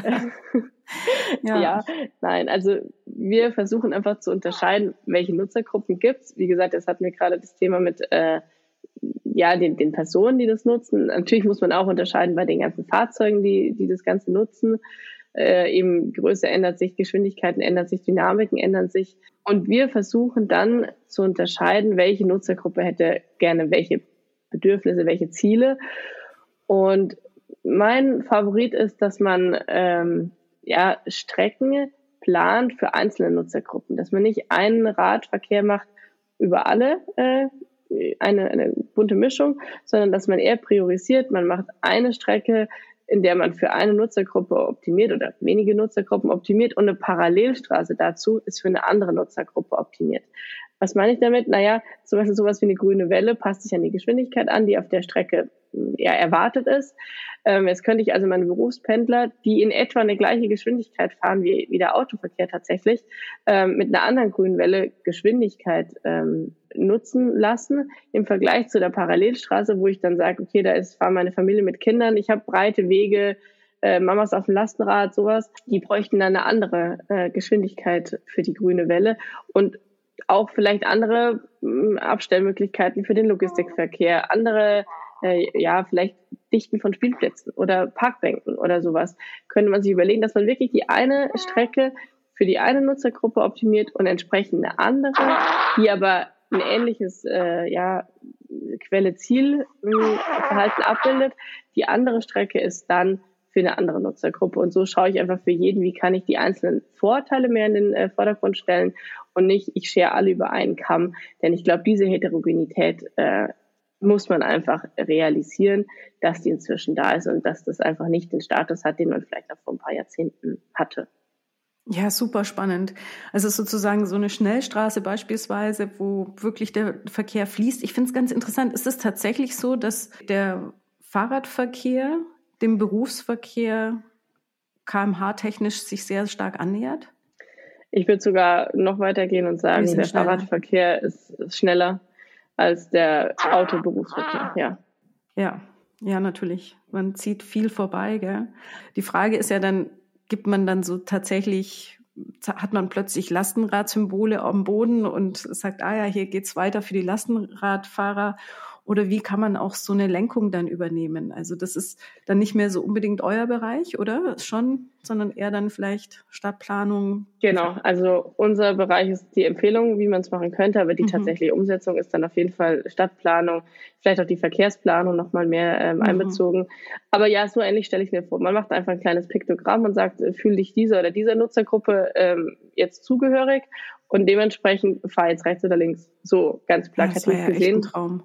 ja. ja, nein, also wir versuchen einfach zu unterscheiden, welche Nutzergruppen gibt's. Wie gesagt, das hatten wir gerade das Thema mit äh, ja, den, den Personen, die das nutzen. Natürlich muss man auch unterscheiden bei den ganzen Fahrzeugen, die, die das Ganze nutzen. Äh, eben Größe ändert sich, Geschwindigkeiten ändern sich, Dynamiken ändern sich. Und wir versuchen dann zu unterscheiden, welche Nutzergruppe hätte gerne welche Bedürfnisse, welche Ziele. Und mein Favorit ist, dass man ähm, ja, Strecken plant für einzelne Nutzergruppen, dass man nicht einen Radverkehr macht über alle, äh, eine, eine bunte Mischung, sondern dass man eher priorisiert, man macht eine Strecke, in der man für eine Nutzergruppe optimiert oder wenige Nutzergruppen optimiert und eine Parallelstraße dazu ist für eine andere Nutzergruppe optimiert. Was meine ich damit? Naja, zum Beispiel sowas wie eine grüne Welle passt sich an die Geschwindigkeit an, die auf der Strecke ja, erwartet ist. Ähm, jetzt könnte ich also meine Berufspendler, die in etwa eine gleiche Geschwindigkeit fahren wie, wie der Autoverkehr tatsächlich, ähm, mit einer anderen grünen Welle Geschwindigkeit ähm, nutzen lassen im Vergleich zu der Parallelstraße, wo ich dann sage, okay, da ist fahren meine Familie mit Kindern, ich habe breite Wege, äh, Mamas auf dem Lastenrad, sowas. Die bräuchten dann eine andere äh, Geschwindigkeit für die grüne Welle und auch vielleicht andere mh, Abstellmöglichkeiten für den Logistikverkehr, andere äh, ja, vielleicht Dichten von Spielplätzen oder Parkbänken oder sowas, könnte man sich überlegen, dass man wirklich die eine Strecke für die eine Nutzergruppe optimiert und entsprechend eine andere, die aber ein ähnliches äh, ja, Quelle-Ziel-Verhalten abbildet. Die andere Strecke ist dann für eine andere Nutzergruppe. Und so schaue ich einfach für jeden, wie kann ich die einzelnen Vorteile mehr in den äh, Vordergrund stellen und nicht, ich schere alle über einen Kamm. Denn ich glaube, diese Heterogenität äh, muss man einfach realisieren, dass die inzwischen da ist und dass das einfach nicht den Status hat, den man vielleicht auch vor ein paar Jahrzehnten hatte. Ja, super spannend. Also sozusagen so eine Schnellstraße beispielsweise, wo wirklich der Verkehr fließt. Ich finde es ganz interessant. Ist es tatsächlich so, dass der Fahrradverkehr dem Berufsverkehr K M H-technisch sich sehr stark annähert? Ich würde sogar noch weiter gehen und sagen, der schneller. Fahrradverkehr ist, ist schneller als der Autoberufsverkehr, ja. Ja, ja, natürlich. Man zieht viel vorbei, gell? Die Frage ist ja dann, gibt man dann so tatsächlich, hat man plötzlich Lastenradsymbole am Boden und sagt, ah ja, hier geht's weiter für die Lastenradfahrer? Oder wie kann man auch so eine Lenkung dann übernehmen? Also das ist dann nicht mehr so unbedingt euer Bereich, oder? Schon, sondern eher dann vielleicht Stadtplanung. Genau, also unser Bereich ist die Empfehlung, wie man es machen könnte, aber die mhm. tatsächliche Umsetzung ist dann auf jeden Fall Stadtplanung, vielleicht auch die Verkehrsplanung nochmal mehr ähm, mhm. einbezogen. Aber ja, so ähnlich stelle ich mir vor. Man macht einfach ein kleines Piktogramm und sagt, fühl dich dieser oder dieser Nutzergruppe ähm, jetzt zugehörig und dementsprechend fahr jetzt rechts oder links. So ganz plakativ das war ja gesehen. Echt ein Traum.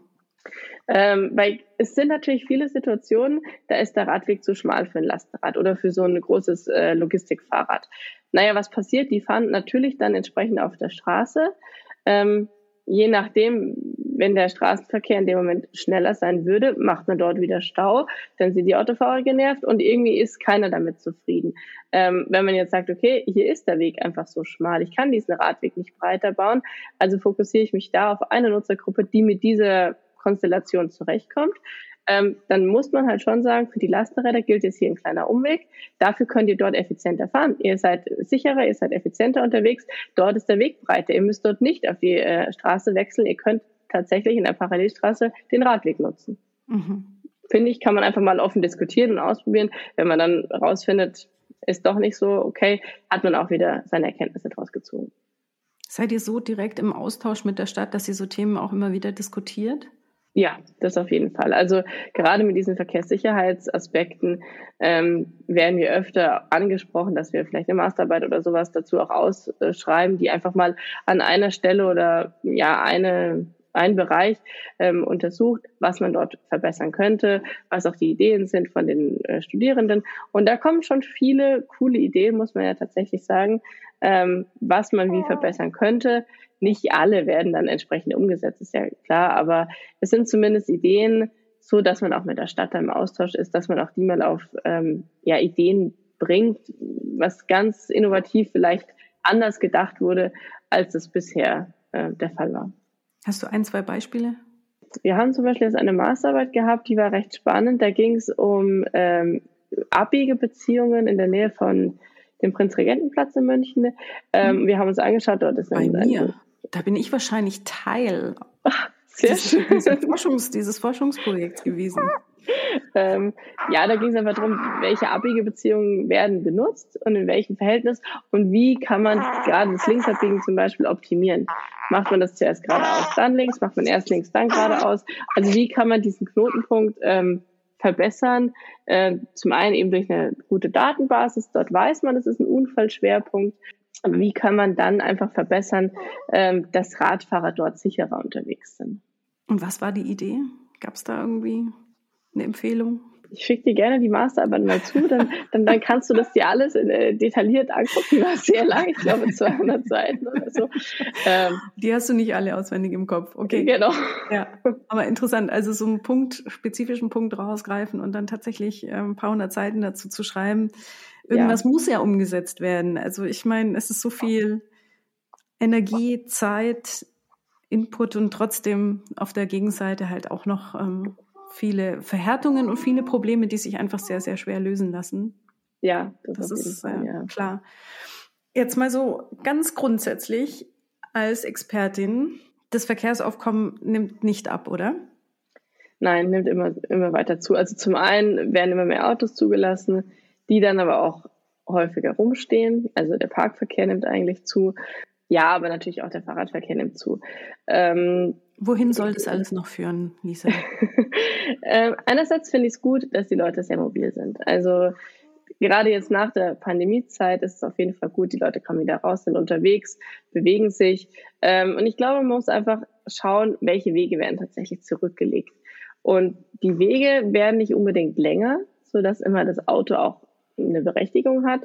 Ähm, weil es sind natürlich viele Situationen, da ist der Radweg zu schmal für ein Lastenrad oder für so ein großes äh, Logistikfahrrad. Naja, was passiert? Die fahren natürlich dann entsprechend auf der Straße. Ähm, je nachdem, wenn der Straßenverkehr in dem Moment schneller sein würde, macht man dort wieder Stau, dann sind die Autofahrer genervt und irgendwie ist keiner damit zufrieden. Ähm, wenn man jetzt sagt, okay, hier ist der Weg einfach so schmal, ich kann diesen Radweg nicht breiter bauen, also fokussiere ich mich da auf eine Nutzergruppe, die mit dieser Konstellation zurechtkommt, ähm, dann muss man halt schon sagen, für die Lastenräder gilt jetzt hier ein kleiner Umweg. Dafür könnt ihr dort effizienter fahren. Ihr seid sicherer, ihr seid effizienter unterwegs. Dort ist der Weg breiter. Ihr müsst dort nicht auf die äh, Straße wechseln. Ihr könnt tatsächlich in der Parallelstraße den Radweg nutzen. Mhm. Finde ich, kann man einfach mal offen diskutieren und ausprobieren. Wenn man dann rausfindet, ist doch nicht so okay, hat man auch wieder seine Erkenntnisse daraus gezogen. Seid ihr so direkt im Austausch mit der Stadt, dass ihr so Themen auch immer wieder diskutiert? Ja, das auf jeden Fall. Also gerade mit diesen Verkehrssicherheitsaspekten ähm, werden wir öfter angesprochen, dass wir vielleicht eine Masterarbeit oder sowas dazu auch ausschreiben, die einfach mal an einer Stelle oder ja eine ein Bereich ähm, untersucht, was man dort verbessern könnte, was auch die Ideen sind von den äh, Studierenden. Und da kommen schon viele coole Ideen, muss man ja tatsächlich sagen, ähm, was man wie verbessern könnte. Nicht alle werden dann entsprechend umgesetzt, ist ja klar, aber es sind zumindest Ideen, so dass man auch mit der Stadt im Austausch ist, dass man auch die mal auf ähm, ja, Ideen bringt, was ganz innovativ vielleicht anders gedacht wurde, als es bisher äh, der Fall war. Hast du ein, zwei Beispiele? Wir haben zum Beispiel jetzt eine Masterarbeit gehabt, die war recht spannend. Da ging es um ähm, Abbiegebeziehungen in der Nähe von dem Prinzregentenplatz in München. Ähm, hm. Wir haben uns angeschaut, dort ist Bei ein, mir. ein, da bin ich wahrscheinlich Teil Ach, sehr dieses, schön. dieses, Forschungs, dieses Forschungsprojekts gewesen. Ähm, ja, da ging es einfach darum, welche Abbiegebeziehungen werden benutzt und in welchem Verhältnis und wie kann man gerade das Linksabbiegen zum Beispiel optimieren. Macht man das zuerst geradeaus, dann links, macht man erst links, dann geradeaus. Also wie kann man diesen Knotenpunkt ähm, verbessern? Äh, zum einen eben durch eine gute Datenbasis, dort weiß man, es ist ein Unfallschwerpunkt. Aber wie kann man dann einfach verbessern, ähm, dass Radfahrer dort sicherer unterwegs sind? Und was war die Idee? Gab es da irgendwie eine Empfehlung? Ich schicke dir gerne die Masterarbeit mal zu, dann, dann, dann kannst du das dir alles in, äh, detailliert angucken. Die war sehr lang, ich glaube zweihundert Seiten oder so. Ähm, die hast du nicht alle auswendig im Kopf, okay. Genau. Ja, aber interessant, also so einen Punkt, spezifischen Punkt rausgreifen und dann tatsächlich äh, ein paar hundert Seiten dazu zu schreiben. Irgendwas ja. muss ja umgesetzt werden. Also ich meine, es ist so viel Energie, Zeit, Input und trotzdem auf der Gegenseite halt auch noch ähm, viele Verhärtungen und viele Probleme, die sich einfach sehr, sehr schwer lösen lassen. Ja, das, das ist Fall, äh, ja. klar. Jetzt mal so ganz grundsätzlich als Expertin, das Verkehrsaufkommen nimmt nicht ab, oder? Nein, nimmt immer, immer weiter zu. Also zum einen werden immer mehr Autos zugelassen, die dann aber auch häufiger rumstehen. Also der Parkverkehr nimmt eigentlich zu. Ja, aber natürlich auch der Fahrradverkehr nimmt zu. Ähm, Wohin soll das alles noch führen, Lisa? ähm, einerseits finde ich es gut, dass die Leute sehr mobil sind. Also gerade jetzt nach der Pandemiezeit ist es auf jeden Fall gut, die Leute kommen wieder raus, sind unterwegs, bewegen sich. Ähm, und ich glaube, man muss einfach schauen, welche Wege werden tatsächlich zurückgelegt. Und die Wege werden nicht unbedingt länger, sodass immer das Auto auch eine Berechtigung hat.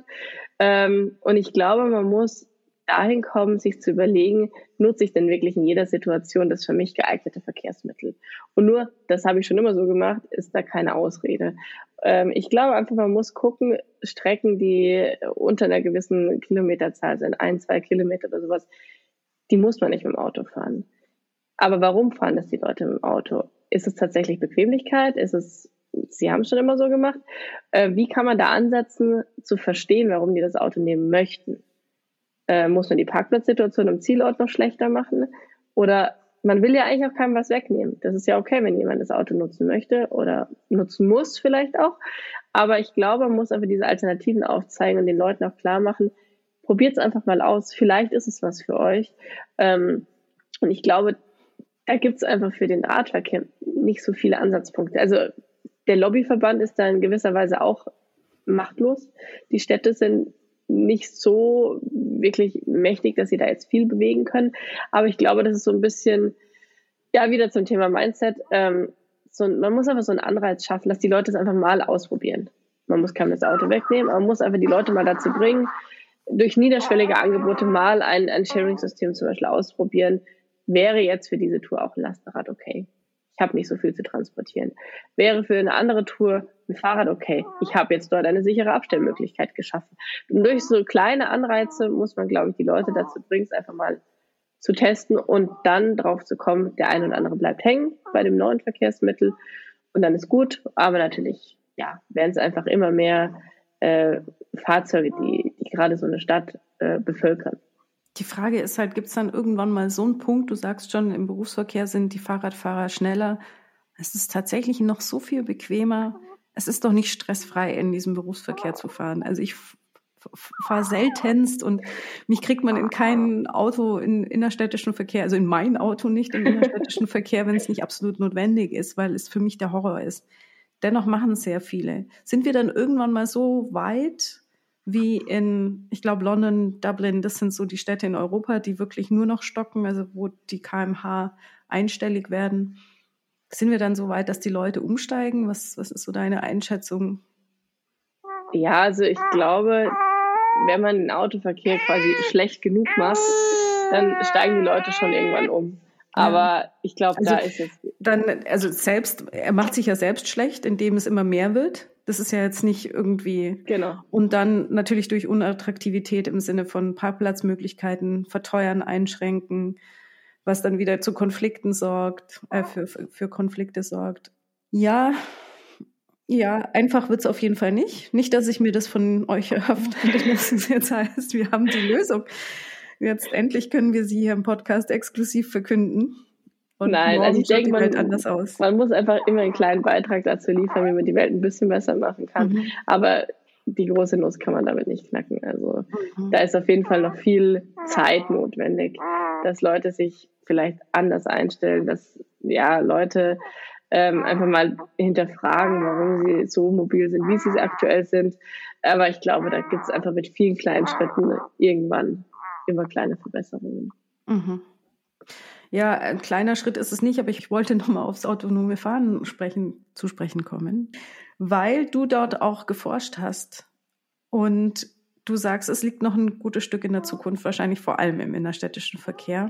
Ähm, und ich glaube, man muss dahin kommen, sich zu überlegen, nutze ich denn wirklich in jeder Situation das für mich geeignete Verkehrsmittel? Und nur, das habe ich schon immer so gemacht, ist da keine Ausrede. Ähm, ich glaube einfach, man muss gucken, Strecken, die unter einer gewissen Kilometerzahl sind, ein, zwei Kilometer oder sowas, die muss man nicht mit dem Auto fahren. Aber warum fahren das die Leute mit dem Auto? Ist es tatsächlich Bequemlichkeit? Ist es, sie haben es schon immer so gemacht? Äh, wie kann man da ansetzen, zu verstehen, warum die das Auto nehmen möchten? Äh, muss man die Parkplatzsituation im Zielort noch schlechter machen? Oder man will ja eigentlich auch keinem was wegnehmen. Das ist ja okay, wenn jemand das Auto nutzen möchte oder nutzen muss vielleicht auch. Aber ich glaube, man muss einfach diese Alternativen aufzeigen und den Leuten auch klar machen, probiert es einfach mal aus. Vielleicht ist es was für euch. Ähm, und ich glaube, da gibt es einfach für den Radverkehr nicht so viele Ansatzpunkte. Also der Lobbyverband ist da in gewisser Weise auch machtlos. Die Städte sind nicht so wirklich mächtig, dass sie da jetzt viel bewegen können. Aber ich glaube, das ist so ein bisschen, ja, wieder zum Thema Mindset. Ähm, so, man muss einfach so einen Anreiz schaffen, dass die Leute es einfach mal ausprobieren. Man muss keinem das Auto wegnehmen, aber man muss einfach die Leute mal dazu bringen, durch niederschwellige Angebote mal ein, ein Sharing-System zum Beispiel ausprobieren. Wäre jetzt für diese Tour auch ein Lastenrad okay. Ich habe nicht so viel zu transportieren. Wäre für eine andere Tour ein Fahrrad okay. Ich habe jetzt dort eine sichere Abstellmöglichkeit geschaffen. Und durch so kleine Anreize muss man, glaube ich, die Leute dazu bringen, es einfach mal zu testen und dann drauf zu kommen, der eine oder andere bleibt hängen bei dem neuen Verkehrsmittel und dann ist gut. Aber natürlich, ja, werden es einfach immer mehr äh, Fahrzeuge, die, die gerade so eine Stadt äh, bevölkern. Die Frage ist halt, gibt es dann irgendwann mal so einen Punkt, du sagst schon, im Berufsverkehr sind die Fahrradfahrer schneller. Es ist tatsächlich noch so viel bequemer. Es ist doch nicht stressfrei, in diesem Berufsverkehr zu fahren. Also ich f- f- fahre seltenst und mich kriegt man in kein Auto in innerstädtischen Verkehr, also in mein Auto nicht im innerstädtischen Verkehr, wenn es nicht absolut notwendig ist, weil es für mich der Horror ist. Dennoch machen es sehr viele. Sind wir dann irgendwann mal so weit, wie in, ich glaube, London, Dublin, das sind so die Städte in Europa, die wirklich nur noch stocken, also wo die K M H einstellig werden. Sind wir dann so weit, dass die Leute umsteigen? Was, was ist so deine Einschätzung? Ja, also ich glaube, wenn man den Autoverkehr quasi schlecht genug macht, dann steigen die Leute schon irgendwann um. Aber ja. ich glaube, also, da ist es... Dann, also selbst, er macht sich ja selbst schlecht, indem es immer mehr wird. Das ist ja jetzt nicht irgendwie... Genau. Und dann natürlich durch Unattraktivität im Sinne von Parkplatzmöglichkeiten verteuern, einschränken, was dann wieder zu Konflikten sorgt, äh, für, für, für Konflikte sorgt. Ja, ja, einfach wird's auf jeden Fall nicht. Nicht, dass ich mir das von euch erhofft hätte, dass es jetzt heißt, wir haben die Lösung. Jetzt endlich können wir sie hier im Podcast exklusiv verkünden. Und Nein, also ich denke, man, anders aus. man muss einfach immer einen kleinen Beitrag dazu liefern, wie man die Welt ein bisschen besser machen kann. Mhm. Aber die große Nuss kann man damit nicht knacken. Also mhm. da ist auf jeden Fall noch viel Zeit notwendig, dass Leute sich vielleicht anders einstellen, dass ja Leute ähm, einfach mal hinterfragen, warum sie so mobil sind, wie sie es aktuell sind. Aber ich glaube, da gibt es einfach mit vielen kleinen Schritten irgendwann immer kleine Verbesserungen. Mhm. Ja, ein kleiner Schritt ist es nicht, aber ich wollte nochmal aufs autonome Fahren sprechen, zu sprechen kommen, weil du dort auch geforscht hast und du sagst, es liegt noch ein gutes Stück in der Zukunft, wahrscheinlich vor allem im innerstädtischen Verkehr.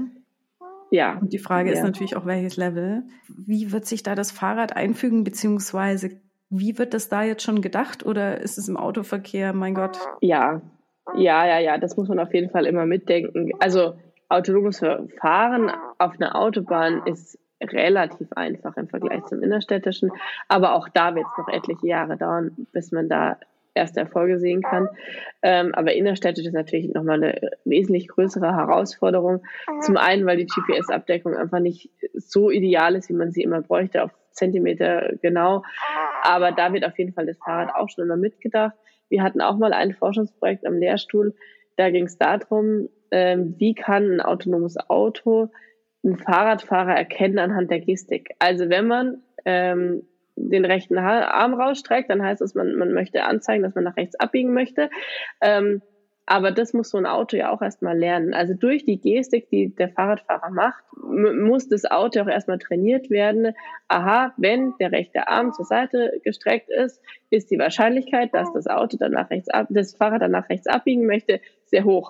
Ja. Und die Frage ja. ist natürlich auch, welches Level. Wie wird sich da das Fahrrad einfügen, beziehungsweise wie wird das da jetzt schon gedacht oder ist es im Autoverkehr, mein Gott? Ja, ja, ja, ja, das muss man auf jeden Fall immer mitdenken. Also autonomes Fahren auf einer Autobahn ist relativ einfach im Vergleich zum innerstädtischen, aber auch da wird es noch etliche Jahre dauern, bis man da erste Erfolge sehen kann. Ähm, aber innerstädtisch ist natürlich nochmal eine wesentlich größere Herausforderung. Zum einen, weil die G P S-Abdeckung einfach nicht so ideal ist, wie man sie immer bräuchte, auf Zentimeter genau. Aber da wird auf jeden Fall das Fahrrad auch schon immer mitgedacht. Wir hatten auch mal ein Forschungsprojekt am Lehrstuhl, da ging es darum, ähm, wie kann ein autonomes Auto einen Fahrradfahrer erkennen anhand der Gestik. Also wenn man ähm, den rechten Arm rausstreckt, dann heißt es, man, man möchte anzeigen, dass man nach rechts abbiegen möchte. Ähm, aber das muss so ein Auto ja auch erstmal lernen. Also durch die Gestik, die der Fahrradfahrer macht, m- muss das Auto auch erstmal trainiert werden. Aha, wenn der rechte Arm zur Seite gestreckt ist, ist die Wahrscheinlichkeit, dass das Auto dann nach rechts ab, das Fahrrad dann nach rechts abbiegen möchte, sehr hoch.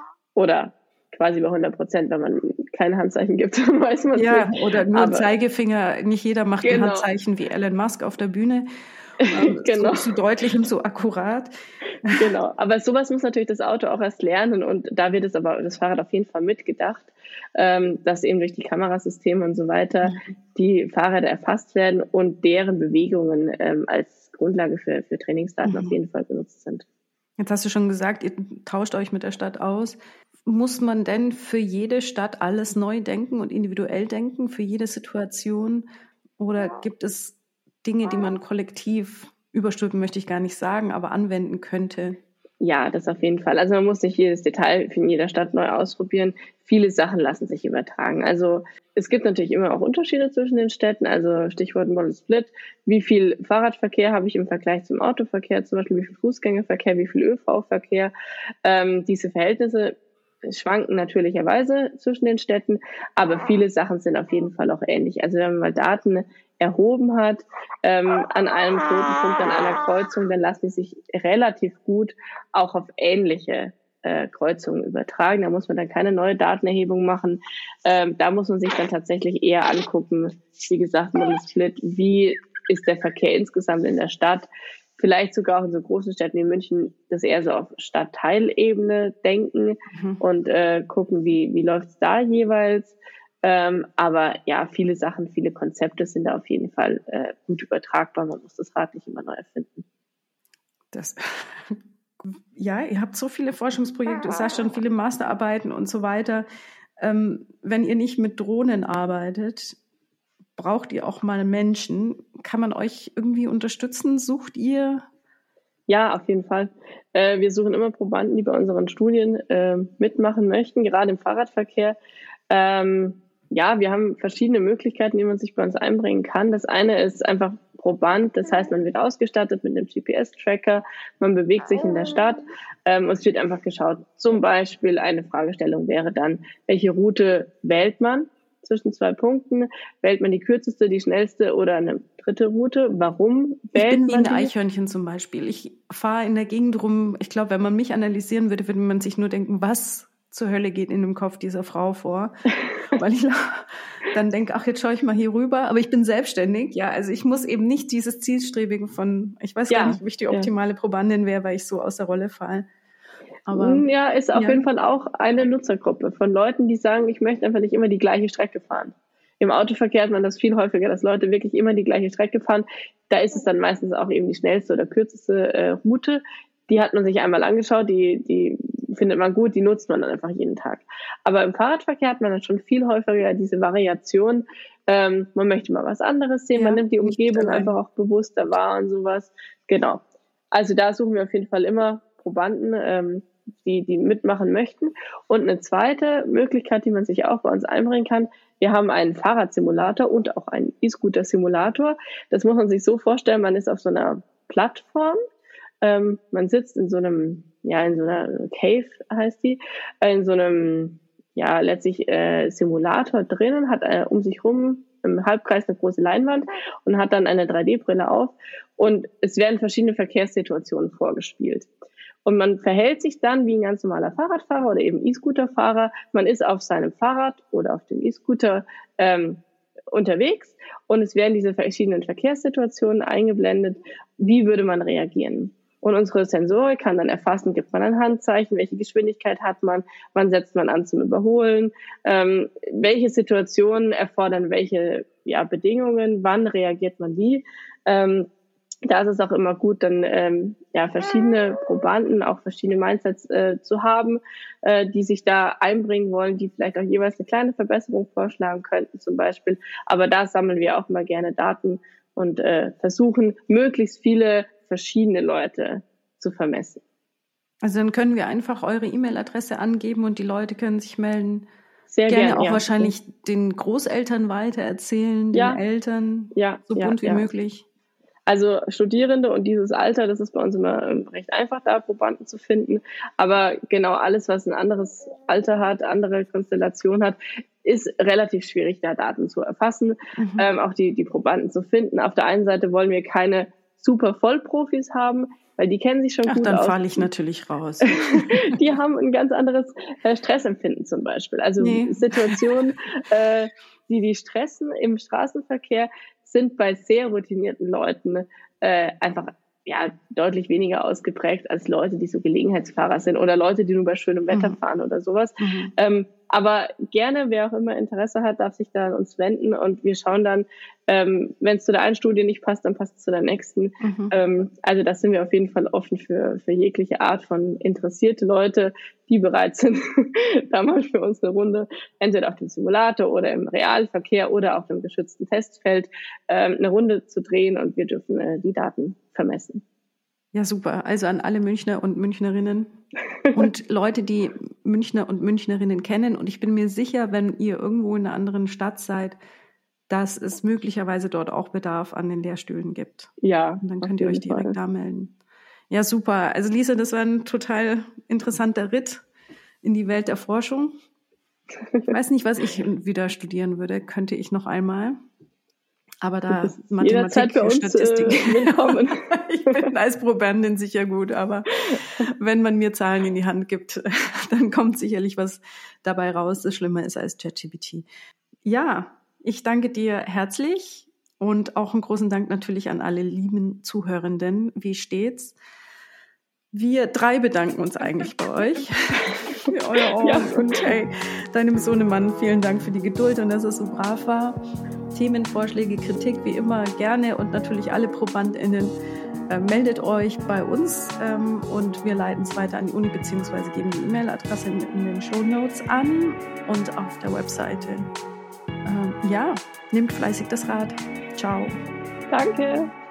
Oder quasi bei hundert Prozent, wenn man kein Handzeichen gibt, weiß man es ja, nicht. Ja, oder nur aber Zeigefinger. Nicht jeder macht genau. ein Handzeichen wie Elon Musk auf der Bühne. Ähm, genau. so, so deutlich und so akkurat. Genau, aber sowas muss natürlich das Auto auch erst lernen und da wird es aber das Fahrrad auf jeden Fall mitgedacht, ähm, dass eben durch die Kamerasysteme und so weiter mhm. die Fahrräder erfasst werden und deren Bewegungen ähm, als Grundlage für, für Trainingsdaten mhm. auf jeden Fall benutzt sind. Jetzt hast du schon gesagt, ihr tauscht euch mit der Stadt aus. Muss man denn für jede Stadt alles neu denken und individuell denken, für jede Situation? Oder gibt es Dinge, die man kollektiv überstülpen, möchte ich gar nicht sagen, aber anwenden könnte? Ja, das auf jeden Fall. Also man muss nicht jedes Detail in jeder Stadt neu ausprobieren. Viele Sachen lassen sich übertragen. Also es gibt natürlich immer auch Unterschiede zwischen den Städten. Also Stichwort Model Split. Wie viel Fahrradverkehr habe ich im Vergleich zum Autoverkehr? Zum Beispiel wie viel Fußgängerverkehr, wie viel ÖV-Verkehr? Ähm, diese Verhältnisse schwanken natürlicherweise zwischen den Städten, aber viele Sachen sind auf jeden Fall auch ähnlich. Also wenn man mal Daten erhoben hat ähm, an einem Knotenpunkt, an einer Kreuzung, dann lassen die sich relativ gut auch auf ähnliche äh, Kreuzungen übertragen. Da muss man dann keine neue Datenerhebung machen. Ähm, da muss man sich dann tatsächlich eher angucken, wie gesagt, Model Split, wie ist der Verkehr insgesamt in der Stadt, vielleicht sogar auch in so großen Städten wie München, das eher so auf Stadtteilebene denken mhm. und äh, gucken, wie, wie läuft es da jeweils. Ähm, aber ja, viele Sachen, viele Konzepte sind da auf jeden Fall äh, gut übertragbar. Man muss das Rad nicht immer neu erfinden. Das, ja, ihr habt so viele Forschungsprojekte, du sagst schon, viele Masterarbeiten und so weiter. Ähm, wenn ihr nicht mit Drohnen arbeitet, braucht ihr auch mal Menschen. Kann man euch irgendwie unterstützen? Sucht ihr? Ja, auf jeden Fall. Äh, wir suchen immer Probanden, die bei unseren Studien äh, mitmachen möchten, gerade im Fahrradverkehr. Ähm, ja, wir haben verschiedene Möglichkeiten, wie man sich bei uns einbringen kann. Das eine ist einfach Proband. Das heißt, man wird ausgestattet mit einem G P S-Tracker, man bewegt sich in der Stadt ähm, und es wird einfach geschaut. Zum Beispiel eine Fragestellung wäre dann, welche Route wählt man zwischen zwei Punkten? Wählt man die kürzeste, die schnellste oder eine dritte Route? Warum wählt ich bin man wie ein die? Eichhörnchen zum Beispiel. Ich fahre in der Gegend rum. Ich glaube, wenn man mich analysieren würde, würde man sich nur denken, was zur Hölle geht in dem Kopf dieser Frau vor? Weil ich dann denke, ach, jetzt schaue ich mal hier rüber. Aber ich bin selbstständig, ja. Also ich muss eben nicht dieses Zielstrebige von, ich weiß Ja, gar nicht, ob ich die optimale Probandin wäre, weil ich so aus der Rolle falle. Aber ja, ist auf ja. jeden Fall auch eine Nutzergruppe von Leuten, die sagen, ich möchte einfach nicht immer die gleiche Strecke fahren. Im Autoverkehr hat man das viel häufiger, dass Leute wirklich immer die gleiche Strecke fahren. Da ist es dann meistens auch eben die schnellste oder kürzeste äh, Route. Die hat man sich einmal angeschaut, die, die findet man gut, die nutzt man dann einfach jeden Tag. Aber im Fahrradverkehr hat man dann schon viel häufiger diese Variation. Ähm, man möchte mal was anderes sehen, ja, man nimmt die Umgebung einfach auch bewusster wahr und sowas. Genau. Also da suchen wir auf jeden Fall immer Probanden, ähm, die, die mitmachen möchten. Und eine zweite Möglichkeit, die man sich auch bei uns einbringen kann, wir haben einen Fahrradsimulator und auch einen E-Scooter-Simulator. Das muss man sich so vorstellen, man ist auf so einer Plattform, ähm, man sitzt in so einem, ja, in so einer Cave heißt die, in so einem, ja, letztlich äh, Simulator drinnen, hat äh, um sich rum im Halbkreis eine große Leinwand und hat dann eine drei D Brille auf und es werden verschiedene Verkehrssituationen vorgespielt. Und man verhält sich dann wie ein ganz normaler Fahrradfahrer oder eben E-Scooter-Fahrer. Man ist auf seinem Fahrrad oder auf dem E-Scooter ähm, unterwegs und es werden diese verschiedenen Verkehrssituationen eingeblendet. Wie würde man reagieren? Und unsere Sensorik kann dann erfassen, gibt man ein Handzeichen, welche Geschwindigkeit hat man, wann setzt man an zum Überholen, ähm, welche Situationen erfordern welche ja, Bedingungen, wann reagiert man wie. Ähm, da ist es auch immer gut, dann ähm, ja verschiedene Probanden, auch verschiedene Mindsets äh, zu haben, äh, die sich da einbringen wollen, die vielleicht auch jeweils eine kleine Verbesserung vorschlagen könnten zum Beispiel. Aber da sammeln wir auch mal gerne Daten und äh, versuchen, möglichst viele verschiedene Leute zu vermessen. Also dann können wir einfach eure E-Mail-Adresse angeben und die Leute können sich melden. Sehr gerne gern, auch ja. wahrscheinlich den Großeltern weitererzählen, den ja. Eltern, ja, so ja, bunt wie ja. möglich. Also Studierende und dieses Alter, das ist bei uns immer recht einfach, da Probanden zu finden. Aber genau alles, was ein anderes Alter hat, andere Konstellation hat, ist relativ schwierig, da Daten zu erfassen, mhm. ähm, auch die, die Probanden zu finden. Auf der einen Seite wollen wir keine super Vollprofis haben, weil die kennen sich schon Ach, gut dann aus. Dann falle ich natürlich raus. Die haben ein ganz anderes äh, Stressempfinden zum Beispiel. Also nee. Situationen, äh, die die stressen im Straßenverkehr, sind bei sehr routinierten Leuten äh, einfach ja deutlich weniger ausgeprägt als Leute, die so Gelegenheitsfahrer sind oder Leute, die nur bei schönem Wetter mhm. fahren oder sowas. Mhm. Ähm, aber gerne, wer auch immer Interesse hat, darf sich da an uns wenden und wir schauen dann, ähm, wenn es zu der einen Studie nicht passt, dann passt es zu der nächsten. Mhm. Ähm, also das sind wir auf jeden Fall offen für, für jegliche Art von interessierte Leute, die bereit sind, da mal für uns eine Runde, entweder auf dem Simulator oder im Realverkehr oder auf einem geschützten Testfeld, ähm, eine Runde zu drehen und wir dürfen äh, die Daten vermessen. Ja, super. Also an alle Münchner und Münchnerinnen und Leute, die Münchner und Münchnerinnen kennen. Und ich bin mir sicher, wenn ihr irgendwo in einer anderen Stadt seid, dass es möglicherweise dort auch Bedarf an den Lehrstühlen gibt. Ja. Und dann könnt ihr euch direkt Fall. da melden. Ja, super. Also Lisa, das war ein total interessanter Ritt in die Welt der Forschung. Ich weiß nicht, was ich wieder studieren würde. Könnte ich noch einmal. Aber da Mathematik, für uns, Statistik. Äh, willkommen. Ich bin als Probandin sicher gut, aber wenn man mir Zahlen in die Hand gibt, dann kommt sicherlich was dabei raus, das schlimmer ist als ChatGPT. Ja, ich danke dir herzlich und auch einen großen Dank natürlich an alle lieben Zuhörenden. Wie steht's? Wir drei bedanken uns eigentlich bei euch für euer Ohr. Ja. Und hey, deinem Sohnemann, vielen Dank für die Geduld und dass er so brav war. Themenvorschläge, Kritik wie immer gerne und natürlich alle ProbandInnen. Äh, meldet euch bei uns ähm, und wir leiten es weiter an die Uni beziehungsweise geben die E-Mail-Adresse in, in den Shownotes an und auf der Webseite. Ähm, ja, nehmt fleißig das Rad. Ciao. Danke.